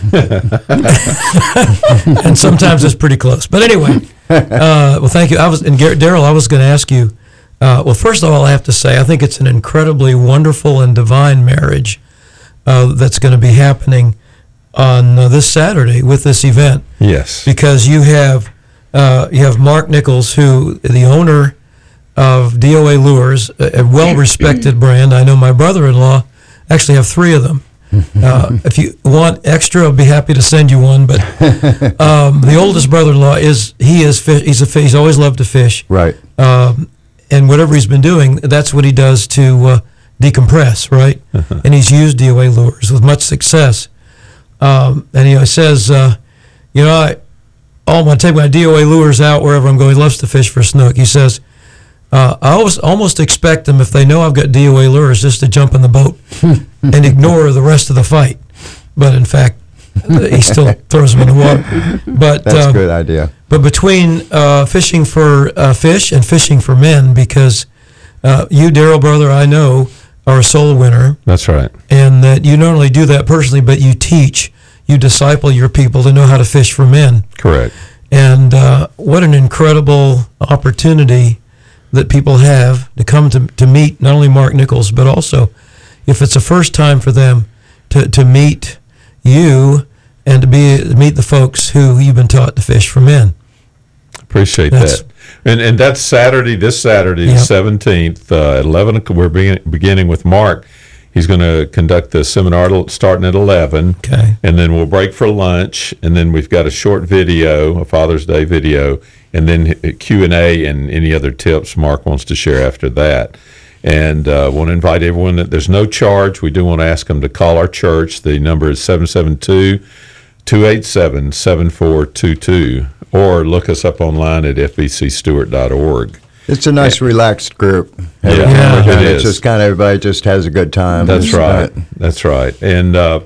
and sometimes it's pretty close. But anyway, uh, well, thank you. I was and Gar- Darrell, I was going to ask you. Uh, well, first of all, I have to say I think it's an incredibly wonderful and divine marriage uh, that's going to be happening on uh, this Saturday with this event. Yes. Because you have uh, you have Mark Nichols, who the owner of D O A Lures, a, a well-respected brand. I know my brother-in-law actually have three of them. Uh, if you want extra, I'll be happy to send you one. But um, the oldest brother-in-law is he is fi- he's a fi- he's always loved to fish. Right. Um, and whatever he's been doing, that's what he does to uh, decompress, right? And he's used D O A Lures with much success. Um, and he says, uh, you know, I, oh, when I take my D O A Lures out wherever I'm going, he loves to fish for snook. He says, uh, I always almost expect them, if they know I've got D O A Lures, just to jump in the boat and ignore the rest of the fight. But in fact, he still throws them in the water. But That's uh, a good idea. But between uh, fishing for uh, fish and fishing for men, because uh, you, Darrell, brother, I know, are a soul winner. That's right. And that you not only do that personally, but you teach, you disciple your people to know how to fish for men. Correct. And uh, what an incredible opportunity that people have to come to, to meet not only Mark Nichols, but also, if it's the first time for them to, to meet you and to be to meet the folks who you've been taught to fish for men. Appreciate That's- that. And and that's Saturday, this Saturday, the Yep. seventeenth, uh, at eleven o'clock. We're begin, beginning with Mark. He's going to conduct the seminar starting at eleven. Okay. And then we'll break for lunch, and then we've got a short video, a Father's Day video, and then Q and A and any other tips Mark wants to share after that. And uh, want to invite everyone. That there's no charge. We do want to ask them to call our church. The number is seven seven two, two eight seven, seven four two two, or look us up online at f b c stewart dot org. It's a nice, relaxed group. Yeah, Every time yeah, we're doing it it, is. It's just kind of everybody just has a good time. That's It's right. not- That's right. And uh,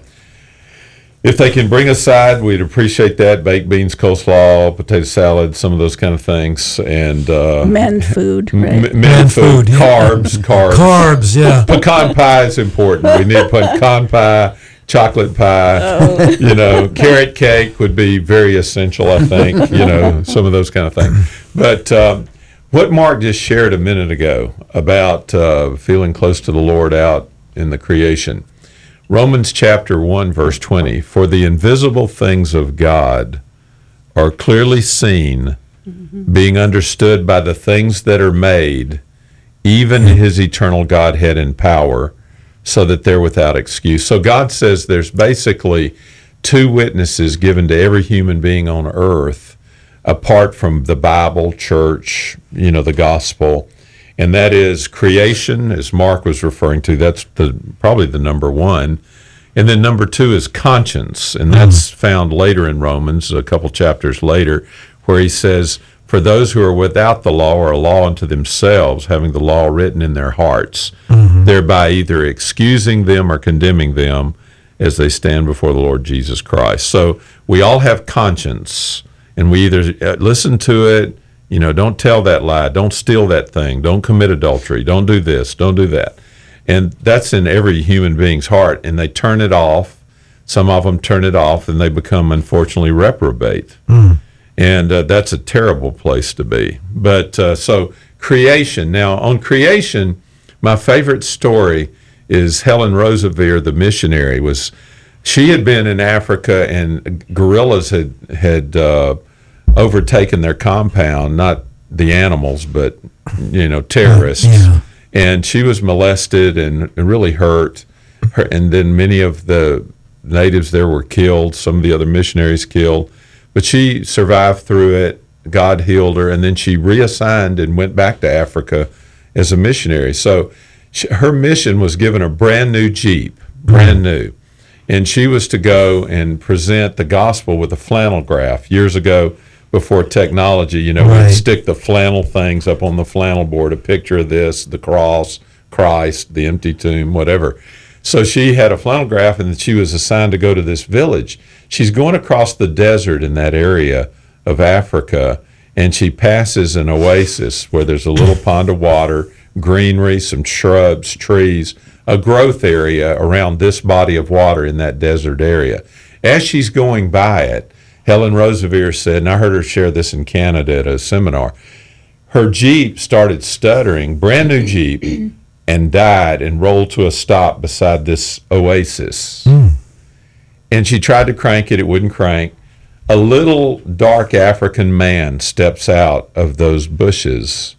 if they can bring a side, we'd appreciate that. Baked beans, coleslaw, potato salad, some of those kind of things. And uh, Men food, m- right? men Men food, food, yeah. carbs, carbs. Carbs, yeah. Pecan pie is important. We need pecan pie, chocolate pie. Oh. You know, carrot cake would be very essential, I think. You know, some of those kind of things. But um, what Mark just shared a minute ago about uh, feeling close to the Lord out in the creation. Romans chapter one, verse twenty, for the invisible things of God are clearly seen, being understood by the things that are made, even his eternal Godhead and power, so that they're without excuse. So God says there's basically two witnesses given to every human being on earth, apart from the Bible, church, you know, the gospel. And that is creation, as Mark was referring to. That's the probably the number one. And then number two is conscience. And that's found later in Romans, a couple chapters later, where he says, for those who are without the law are a law unto themselves, having the law written in their hearts, thereby either excusing them or condemning them as they stand before the Lord Jesus Christ. So we all have conscience, and we either uh, listen to it, you know, don't tell that lie, don't steal that thing, don't commit adultery, don't do this, don't do that. And that's in every human being's heart, and they turn it off. Some of them turn it off, and they become, unfortunately, reprobate. Mm. And uh, that's a terrible place to be. But uh, so creation. Now, on creation, my favorite story is Helen Roosevelt, the missionary. Was she had been in Africa, and guerrillas had had uh, overtaken their compound, not the animals, but you know, terrorists. Yeah. And she was molested and, and really hurt. Her, and then many of the natives there were killed. Some of the other missionaries killed. But she survived through it. God healed her, and then she reassigned and went back to Africa as a missionary. So she, her mission was given a brand new Jeep, brand new. And she was to go and present the gospel with a flannel graph. Years ago, before technology, you know, Right. we'd stick the flannel things up on the flannel board, a picture of this, the cross, Christ, the empty tomb, whatever. So she had a flannel graph, and she was assigned to go to this village. She's going across the desert in that area of Africa, and she passes an oasis where there's a little pond of water, greenery, some shrubs, trees, a growth area around this body of water in that desert area. As she's going by it, Helen Roosevelt said, and I heard her share this in Canada at a seminar, her Jeep started stuttering, brand new Jeep, and died and rolled to a stop beside this oasis. Mm. And she tried to crank it, it wouldn't crank. A little dark African man steps out of those bushes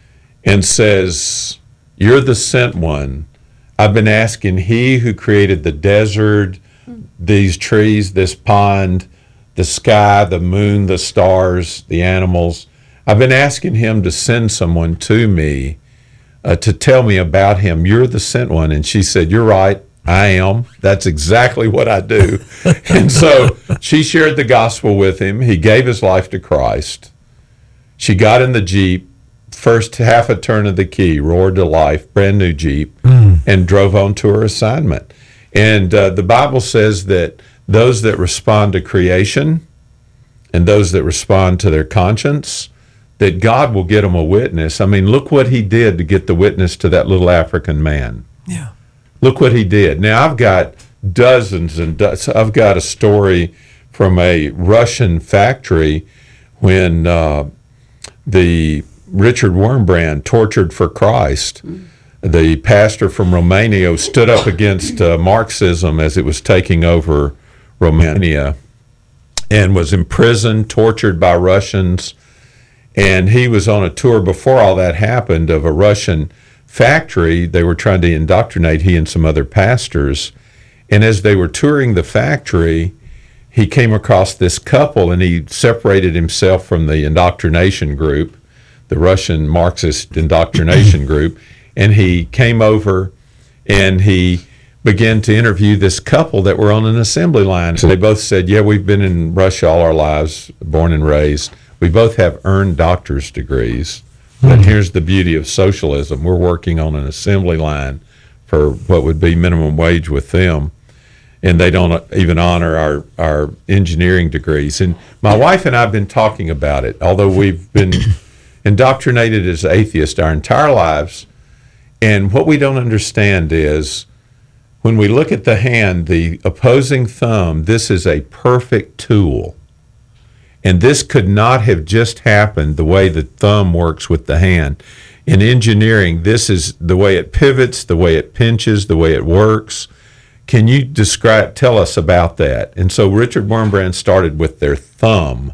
and says, you're the sent one. I've been asking he who created the desert, these trees, this pond, the sky, the moon, the stars, the animals. I've been asking him to send someone to me uh, to tell me about him. You're the sent one. And she said, you're right. I am. That's exactly what I do. And so she shared the gospel with him. He gave his life to Christ. She got in the Jeep, first half a turn of the key, roared to life, brand new Jeep, Mm. and drove on to her assignment. And uh, the Bible says that those that respond to creation and those that respond to their conscience, that God will get them a witness. I mean, look what he did to get the witness to that little African man. Yeah. Look what he did. Now, I've got dozens and dozens. I've got a story from a Russian factory when uh, the Richard Wurmbrand, tortured for Christ, the pastor from Romania, stood up against uh, Marxism as it was taking over Romania and was imprisoned, tortured by Russians. And he was on a tour before all that happened of a Russian factory, they were trying to indoctrinate he and some other pastors. And as they were touring the factory, he came across this couple, and he separated himself from the indoctrination group, the Russian Marxist indoctrination group, and he came over and he began to interview this couple that were on an assembly line. So they both said, yeah, we've been in Russia all our lives, born and raised. We both have earned doctor's degrees. But here's the beauty of socialism. We're working on an assembly line for what would be minimum wage with them, and they don't even honor our, our engineering degrees. And my wife and I have been talking about it, although we've been indoctrinated as atheists our entire lives. And what we don't understand is when we look at the hand, the opposing thumb, this is a perfect tool. And this could not have just happened the way the thumb works with the hand. In engineering, this is the way it pivots, the way it pinches, the way it works. Can you describe, tell us about that? And so Richard Wurmbrand started with their thumb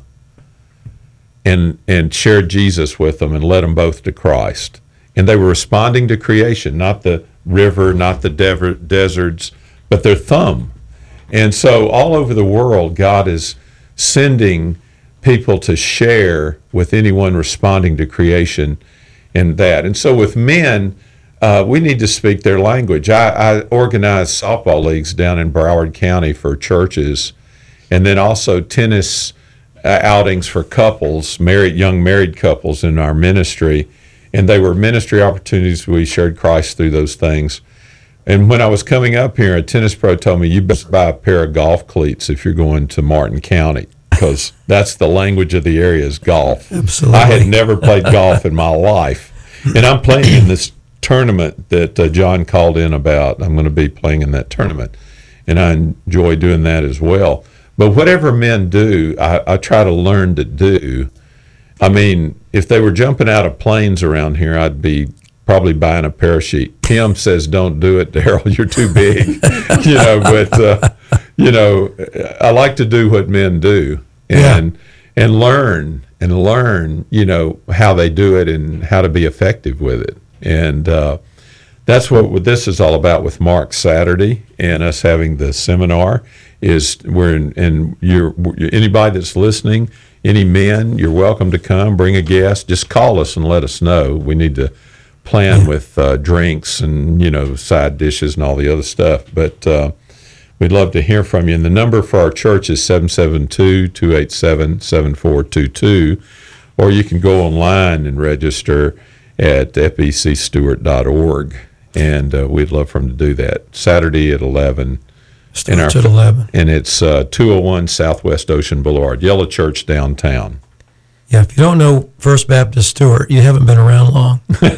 and, and shared Jesus with them and led them both to Christ. And they were responding to creation, not the river, not the dever- deserts, but their thumb. And so all over the world, God is sending people to share with anyone responding to creation in that. And so with men, uh, we need to speak their language. I, I organize softball leagues down in Broward County for churches, and then also tennis uh, outings for couples, married young married couples in our ministry. And they were ministry opportunities. We shared Christ through those things. And when I was coming up here, a tennis pro told me, you best buy a pair of golf cleats if you're going to Martin County, because that's the language of the area is golf. Absolutely. I had never played golf in my life. And I'm playing in this tournament that uh, John called in about. I'm going to be playing in that tournament. And I enjoy doing that as well. But whatever men do, I, I try to learn to do. I mean, if they were jumping out of planes around here, I'd be probably buying a parachute. Kim says, don't do it, Daryl, you're too big. you know, but, uh, you know, I like to do what men do and yeah. and learn and learn, you know, how they do it and how to be effective with it. And uh, that's what this is all about with Mark Saturday and us having the seminar is we're in, and you're, anybody that's listening, any men, you're welcome to come, bring a guest, just call us and let us know. We need to plan yeah. with uh, drinks and, you know, side dishes and all the other stuff. But uh, we'd love to hear from you. And the number for our church is seven seven two, two eight seven, seven four two two, or you can go online and register at f e c stewart dot org, and uh, we'd love for them to do that. Saturday at eleven. Starts at eleven. And it's uh, two oh one Southwest Ocean Boulevard, Yellow Church downtown. Yeah, if you don't know First Baptist Stewart, you haven't been around long.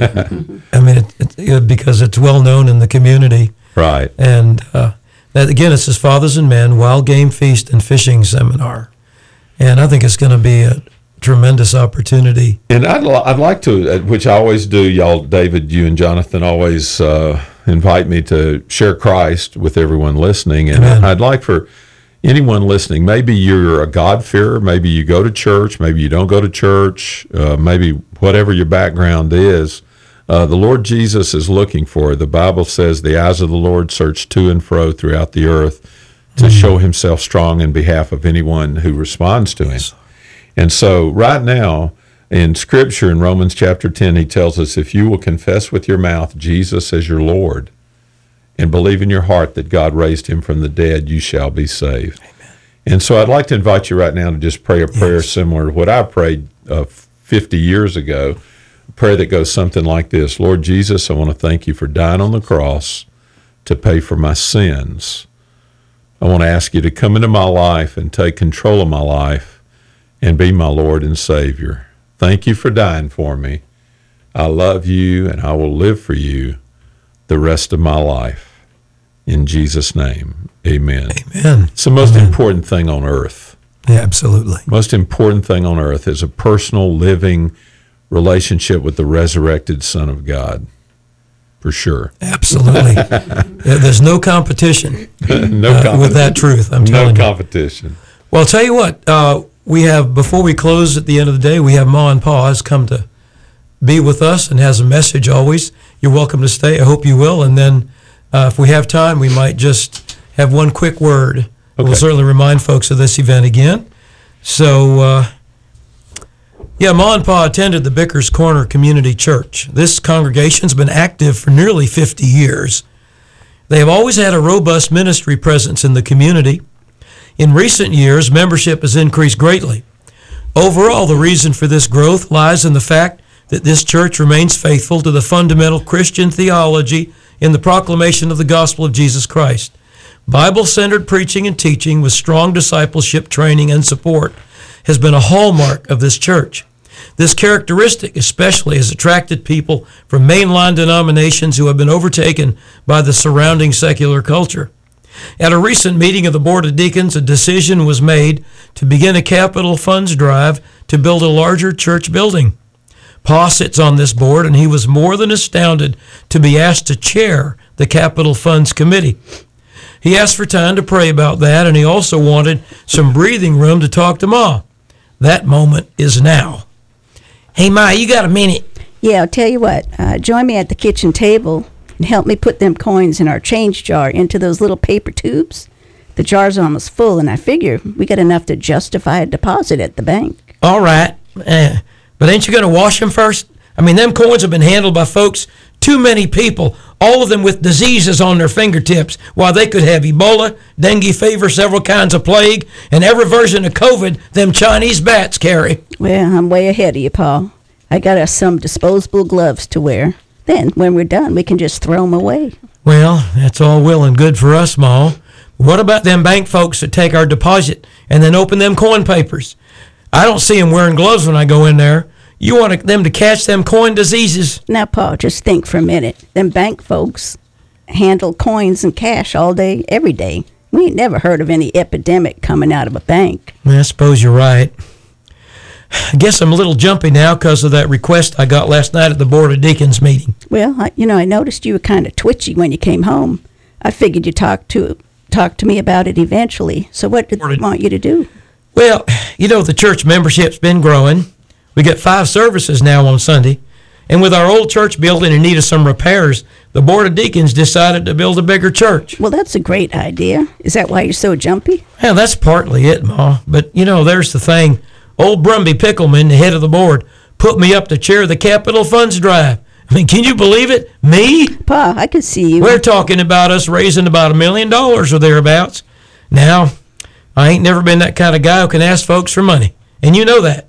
I mean, it, it, it, because it's well known in the community. Right. And uh, that, again, it says Fathers and Men, Wild Game Feast and Fishing Seminar. And I think it's going to be a tremendous opportunity. And I'd, li- I'd like to, which I always do, y'all, David, you and Jonathan always uh, invite me to share Christ with everyone listening. And Amen. I'd like for anyone listening, maybe you're a God-fearer, maybe you go to church, maybe you don't go to church, uh, maybe whatever your background is, uh, the Lord Jesus is looking for. The Bible says the eyes of the Lord search to and fro throughout the earth to mm-hmm. show himself strong in behalf of anyone who responds to him. Yes. And so right now in Scripture in Romans chapter ten, he tells us if you will confess with your mouth Jesus as your Lord and believe in your heart that God raised him from the dead, you shall be saved. Amen. And so I'd like to invite you right now to just pray a prayer yes. similar to what I prayed uh, fifty years ago, a prayer that goes something like this. Lord Jesus, I want to thank you for dying on the cross to pay for my sins. I want to ask you to come into my life and take control of my life and be my Lord and Savior. Thank you for dying for me. I love you and I will live for you the rest of my life. In Jesus' name, amen. Amen. It's the most amen. important thing on earth. Yeah, absolutely. Most important thing on earth is a personal, living relationship with the resurrected Son of God, for sure. Absolutely. There's no competition, no uh, competition with that truth, I'm telling no you. No competition. Well, I'll tell you what, uh, we have, before we close at the end of the day, we have Ma and Pa has come to be with us and has a message always. you're welcome to stay. I hope you will. And then uh, if we have time, we might just have one quick word. Okay. We'll certainly remind folks of this event again. So, uh, yeah, Ma and Pa attended the Bickers Corner Community Church. This congregation's been active for nearly fifty years. They have always had a robust ministry presence in the community. In recent years, membership has increased greatly. Overall, the reason for this growth lies in the fact that this church remains faithful to the fundamental Christian theology in the proclamation of the gospel of Jesus Christ. Bible-centered preaching and teaching with strong discipleship training and support has been a hallmark of this church. This characteristic especially has attracted people from mainline denominations who have been overtaken by the surrounding secular culture. At a recent meeting of the Board of Deacons, a decision was made to begin a capital funds drive to build a larger church building. Pa sits on this board, and he was more than astounded to be asked to chair the Capital Funds Committee. He asked for time to pray about that, and he also wanted some breathing room to talk to Ma. That moment is now. Hey, Ma, you got a minute? Yeah, I'll tell you what. Uh, join me at the kitchen table and help me put them coins in our change jar into those little paper tubes. The jar's almost full, and I figure we got enough to justify a deposit at the bank. All right. Uh, but ain't you going to wash them first? I mean, them coins have been handled by folks, too many people, all of them with diseases on their fingertips, while they could have Ebola, dengue fever, several kinds of plague, and every version of COVID them Chinese bats carry. Well, I'm way ahead of you, Paul. I got us some disposable gloves to wear. Then, when we're done, we can just throw them away. Well, that's all well and good for us, Ma. What about them bank folks that take our deposit and then open them coin papers? I don't see them wearing gloves when I go in there. You want them to catch them coin diseases? Now, Paul, just think for a minute. Them bank folks handle coins and cash all day, every day. We ain't never heard of any epidemic coming out of a bank. I suppose you're right. I guess I'm a little jumpy now because of that request I got last night at the Board of Deacons meeting. Well, I, you know, I noticed you were kind of twitchy when you came home. I figured you'd talk to, talk to me about it eventually. So what did they want you to do? Well, you know, the church membership's been growing. We got five services now on Sunday. And with our old church building in need of some repairs, the Board of Deacons decided to build a bigger church. Well, that's a great idea. Is that why you're so jumpy? Well, that's partly it, Ma. But, you know, there's the thing. Old Brumby Pickleman, the head of the board, put me up to chair the Capital Funds Drive. I mean, can you believe it? Me? Pa, I could see you. We're talking about us raising about a million dollars or thereabouts. Now, I ain't never been that kind of guy who can ask folks for money. And you know that.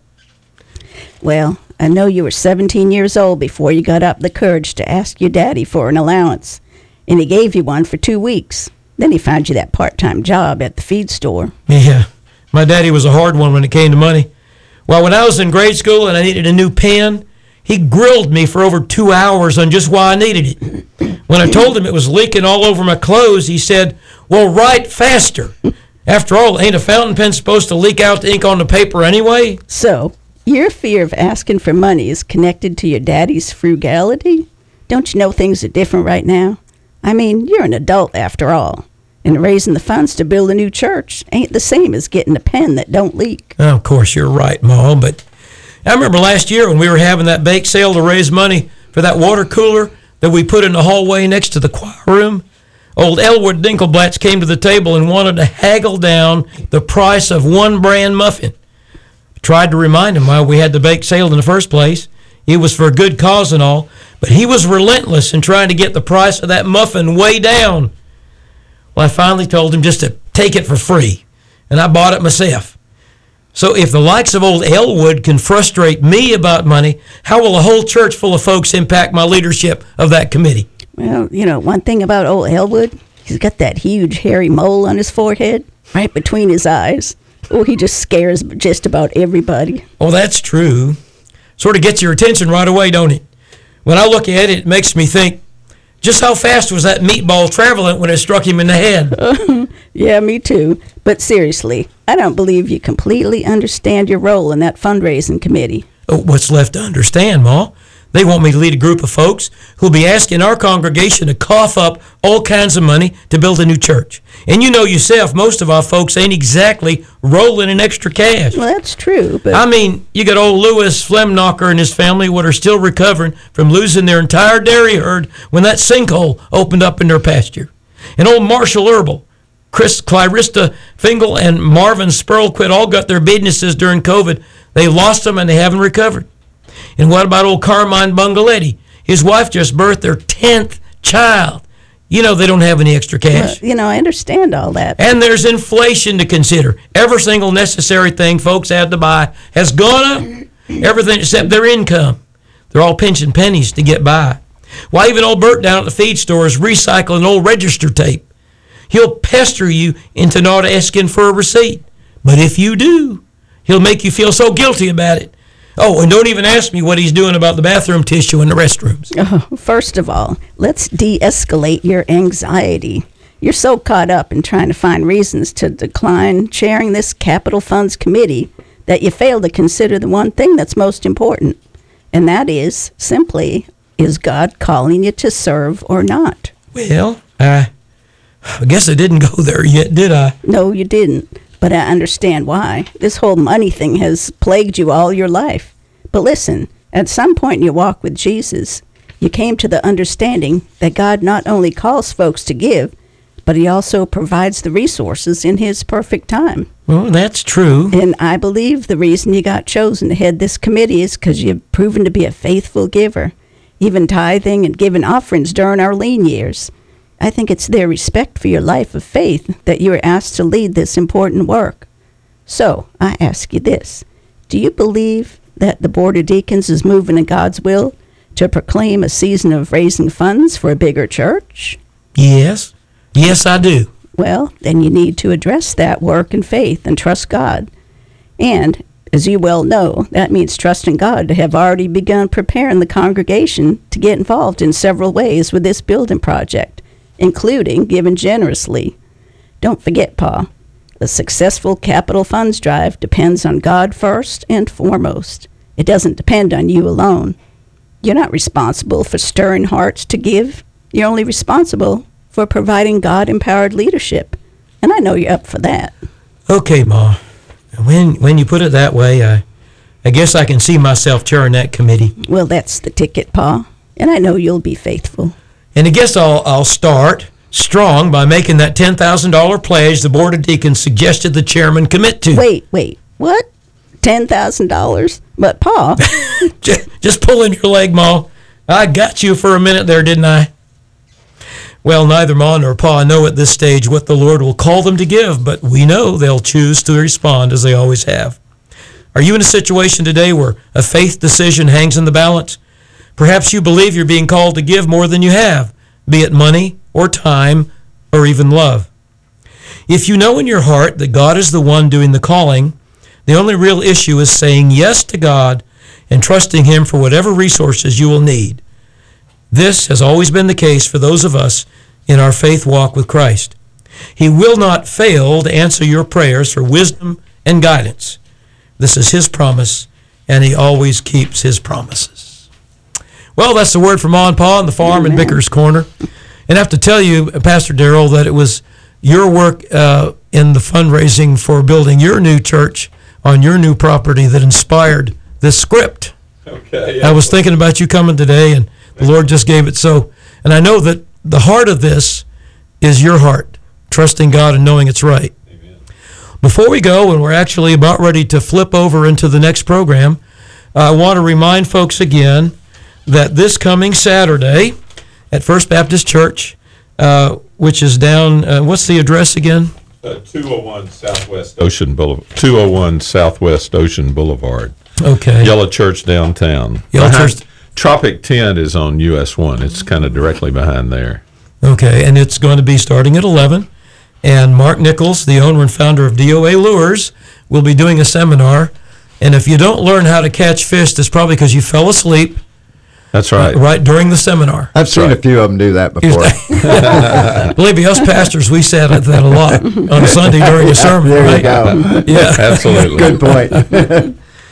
Well, I know you were seventeen years old before you got up the courage to ask your daddy for an allowance. And he gave you one for two weeks. Then he found you that part-time job at the feed store. Yeah, my daddy was a hard one when it came to money. Well, when I was in grade school and I needed a new pen, he grilled me for over two hours on just why I needed it. When I told him it was leaking all over my clothes, he said, well, write faster. After all, ain't a fountain pen supposed to leak out the ink on the paper anyway? So, your fear of asking for money is connected to your daddy's frugality? Don't you know things are different right now? I mean, you're an adult after all. And raising the funds to build a new church ain't the same as getting a pen that don't leak. Oh, of course, you're right, Ma, but I remember last year when we were having that bake sale to raise money for that water cooler that we put in the hallway next to the choir room. Old Elwood Dinkelblatts came to the table and wanted to haggle down the price of one bran muffin. I tried to remind him why we had the bake sale in the first place. It was for a good cause and all, but he was relentless in trying to get the price of that muffin way down. Well, I finally told him just to take it for free, and I bought it myself. So if the likes of old Elwood can frustrate me about money, how will a whole church full of folks impact my leadership of that committee? Well, you know, one thing about old Elwood, he's got that huge hairy mole on his forehead, right between his eyes. Oh, he just scares just about everybody. Oh, that's true. Sort of gets your attention right away, don't it? When I look at it, it makes me think, just how fast was that meatball traveling when it struck him in the head? Uh, yeah, me too. But seriously, I don't believe you completely understand your role in that fundraising committee. Oh, what's left to understand, Ma? They want me to lead a group of folks who'll be asking our congregation to cough up all kinds of money to build a new church. And you know yourself, most of our folks ain't exactly rolling in extra cash. Well, that's true. But I mean, you got old Lewis Flemknocker and his family what are still recovering from losing their entire dairy herd when that sinkhole opened up in their pasture. And old Marshall Herbal, Chris Clarista Fingal, and Marvin Spurlquit all got their businesses during COVID. They lost them and they haven't recovered. And what about old Carmine Bungaletti? His wife just birthed their tenth child. You know they don't have any extra cash. Well, you know, I understand all that. And there's inflation to consider. Every single necessary thing folks had to buy has gone up. Everything except their income. They're all pinching pennies to get by. Why, even old Bert down at the feed store is recycling old register tape. He'll pester you into not asking for a receipt. But if you do, he'll make you feel so guilty about it. Oh, and don't even ask me what he's doing about the bathroom tissue in the restrooms. Oh, first of all, let's de-escalate your anxiety. You're so caught up in trying to find reasons to decline chairing this Capital Funds Committee that you fail to consider the one thing that's most important. And that is, simply, is God calling you to serve or not? Well, I, I guess I didn't go there yet, did I? No, you didn't. But I understand why. This whole money thing has plagued you all your life. But listen, at some point in your walk with Jesus, you came to the understanding that God not only calls folks to give, but he also provides the resources in his perfect time. Well, that's true. And I believe the reason you got chosen to head this committee is because you've proven to be a faithful giver, even tithing and giving offerings during our lean years. I think it's their respect for your life of faith that you were asked to lead this important work. So, I ask you this. Do you believe that the Board of Deacons is moving in God's will to proclaim a season of raising funds for a bigger church? Yes. Yes, I do. Well, then you need to address that work in faith and trust God. And, as you well know, that means trusting God to have already begun preparing the congregation to get involved in several ways with this building project, including giving generously. Don't forget, Pa, the successful capital funds drive depends on God first and foremost. It doesn't depend on you alone. You're not responsible for stirring hearts to give. You're only responsible for providing God-empowered leadership. And I know you're up for that. Okay, Ma. When when you put it that way, I, I guess I can see myself chairing that committee. Well, that's the ticket, Pa. And I know you'll be faithful. And I guess I'll I'll start strong by making that ten thousand dollars pledge the Board of Deacons suggested the chairman commit to. Wait, wait, what? ten thousand dollars? But, Pa... just, just pulling your leg, Ma. I got you for a minute there, didn't I? Well, neither Ma nor Pa know at this stage what the Lord will call them to give, but we know they'll choose to respond as they always have. Are you in a situation today where a faith decision hangs in the balance? Perhaps you believe you're being called to give more than you have, be it money or time or even love. If you know in your heart that God is the one doing the calling, the only real issue is saying yes to God and trusting him for whatever resources you will need. This has always been the case for those of us in our faith walk with Christ. He will not fail to answer your prayers for wisdom and guidance. This is his promise, and he always keeps his promises. Well, that's the word from Ma and Pa on the farm in Vickers Corner. And I have to tell you, Pastor Darrell, that it was your work uh, in the fundraising for building your new church on your new property that inspired this script. Okay. I was thinking about you coming today, and the Lord just gave it so. And I know that the heart of this is your heart, trusting God and knowing it's right. Amen. Before we go, and we're actually about ready to flip over into the next program, I want to remind folks again that this coming Saturday at First Baptist Church, uh, which is down, uh, what's the address again? Uh, two oh one Southwest Ocean Boulevard. two oh one Southwest Ocean Boulevard. Okay. Yellow Church downtown. Yellow Behind- Church. Tropic Tent is on U S one. It's kind of directly behind there. Okay, and it's going to be starting at eleven. And Mark Nichols, the owner and founder of D O A Lures, will be doing a seminar. And if you don't learn how to catch fish, it's probably because you fell asleep. That's right. Right during the seminar. I've seen right. a few of them do that before. Believe me, us pastors, we sat at that a lot on Sunday during a sermon. There right? you go. Yeah, Absolutely. Good point.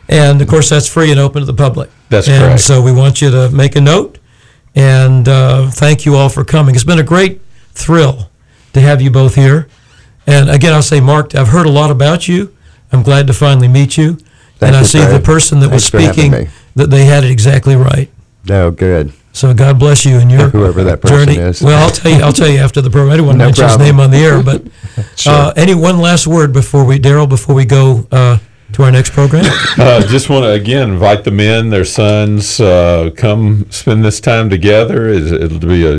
And, of course, that's free and open to the public. That's and correct. So we want you to make a note. And uh, thank you all for coming. It's been a great thrill to have you both here. And, again, I'll say, Mark, I've heard a lot about you. I'm glad to finally meet you. Thank and I you, see Fred. the person that Thanks was for having speaking, me. that they had it exactly right. No, good. So God bless you in your Whoever that person journey. is. Well, I'll tell you. I'll tell you after the program. I didn't want to No mention problem. his name on the air, but Sure. uh, any one last word before we, Daryl, before we go uh, to our next program. Uh, just want to again invite the men, their sons, uh, come spend this time together. It's- It'll be a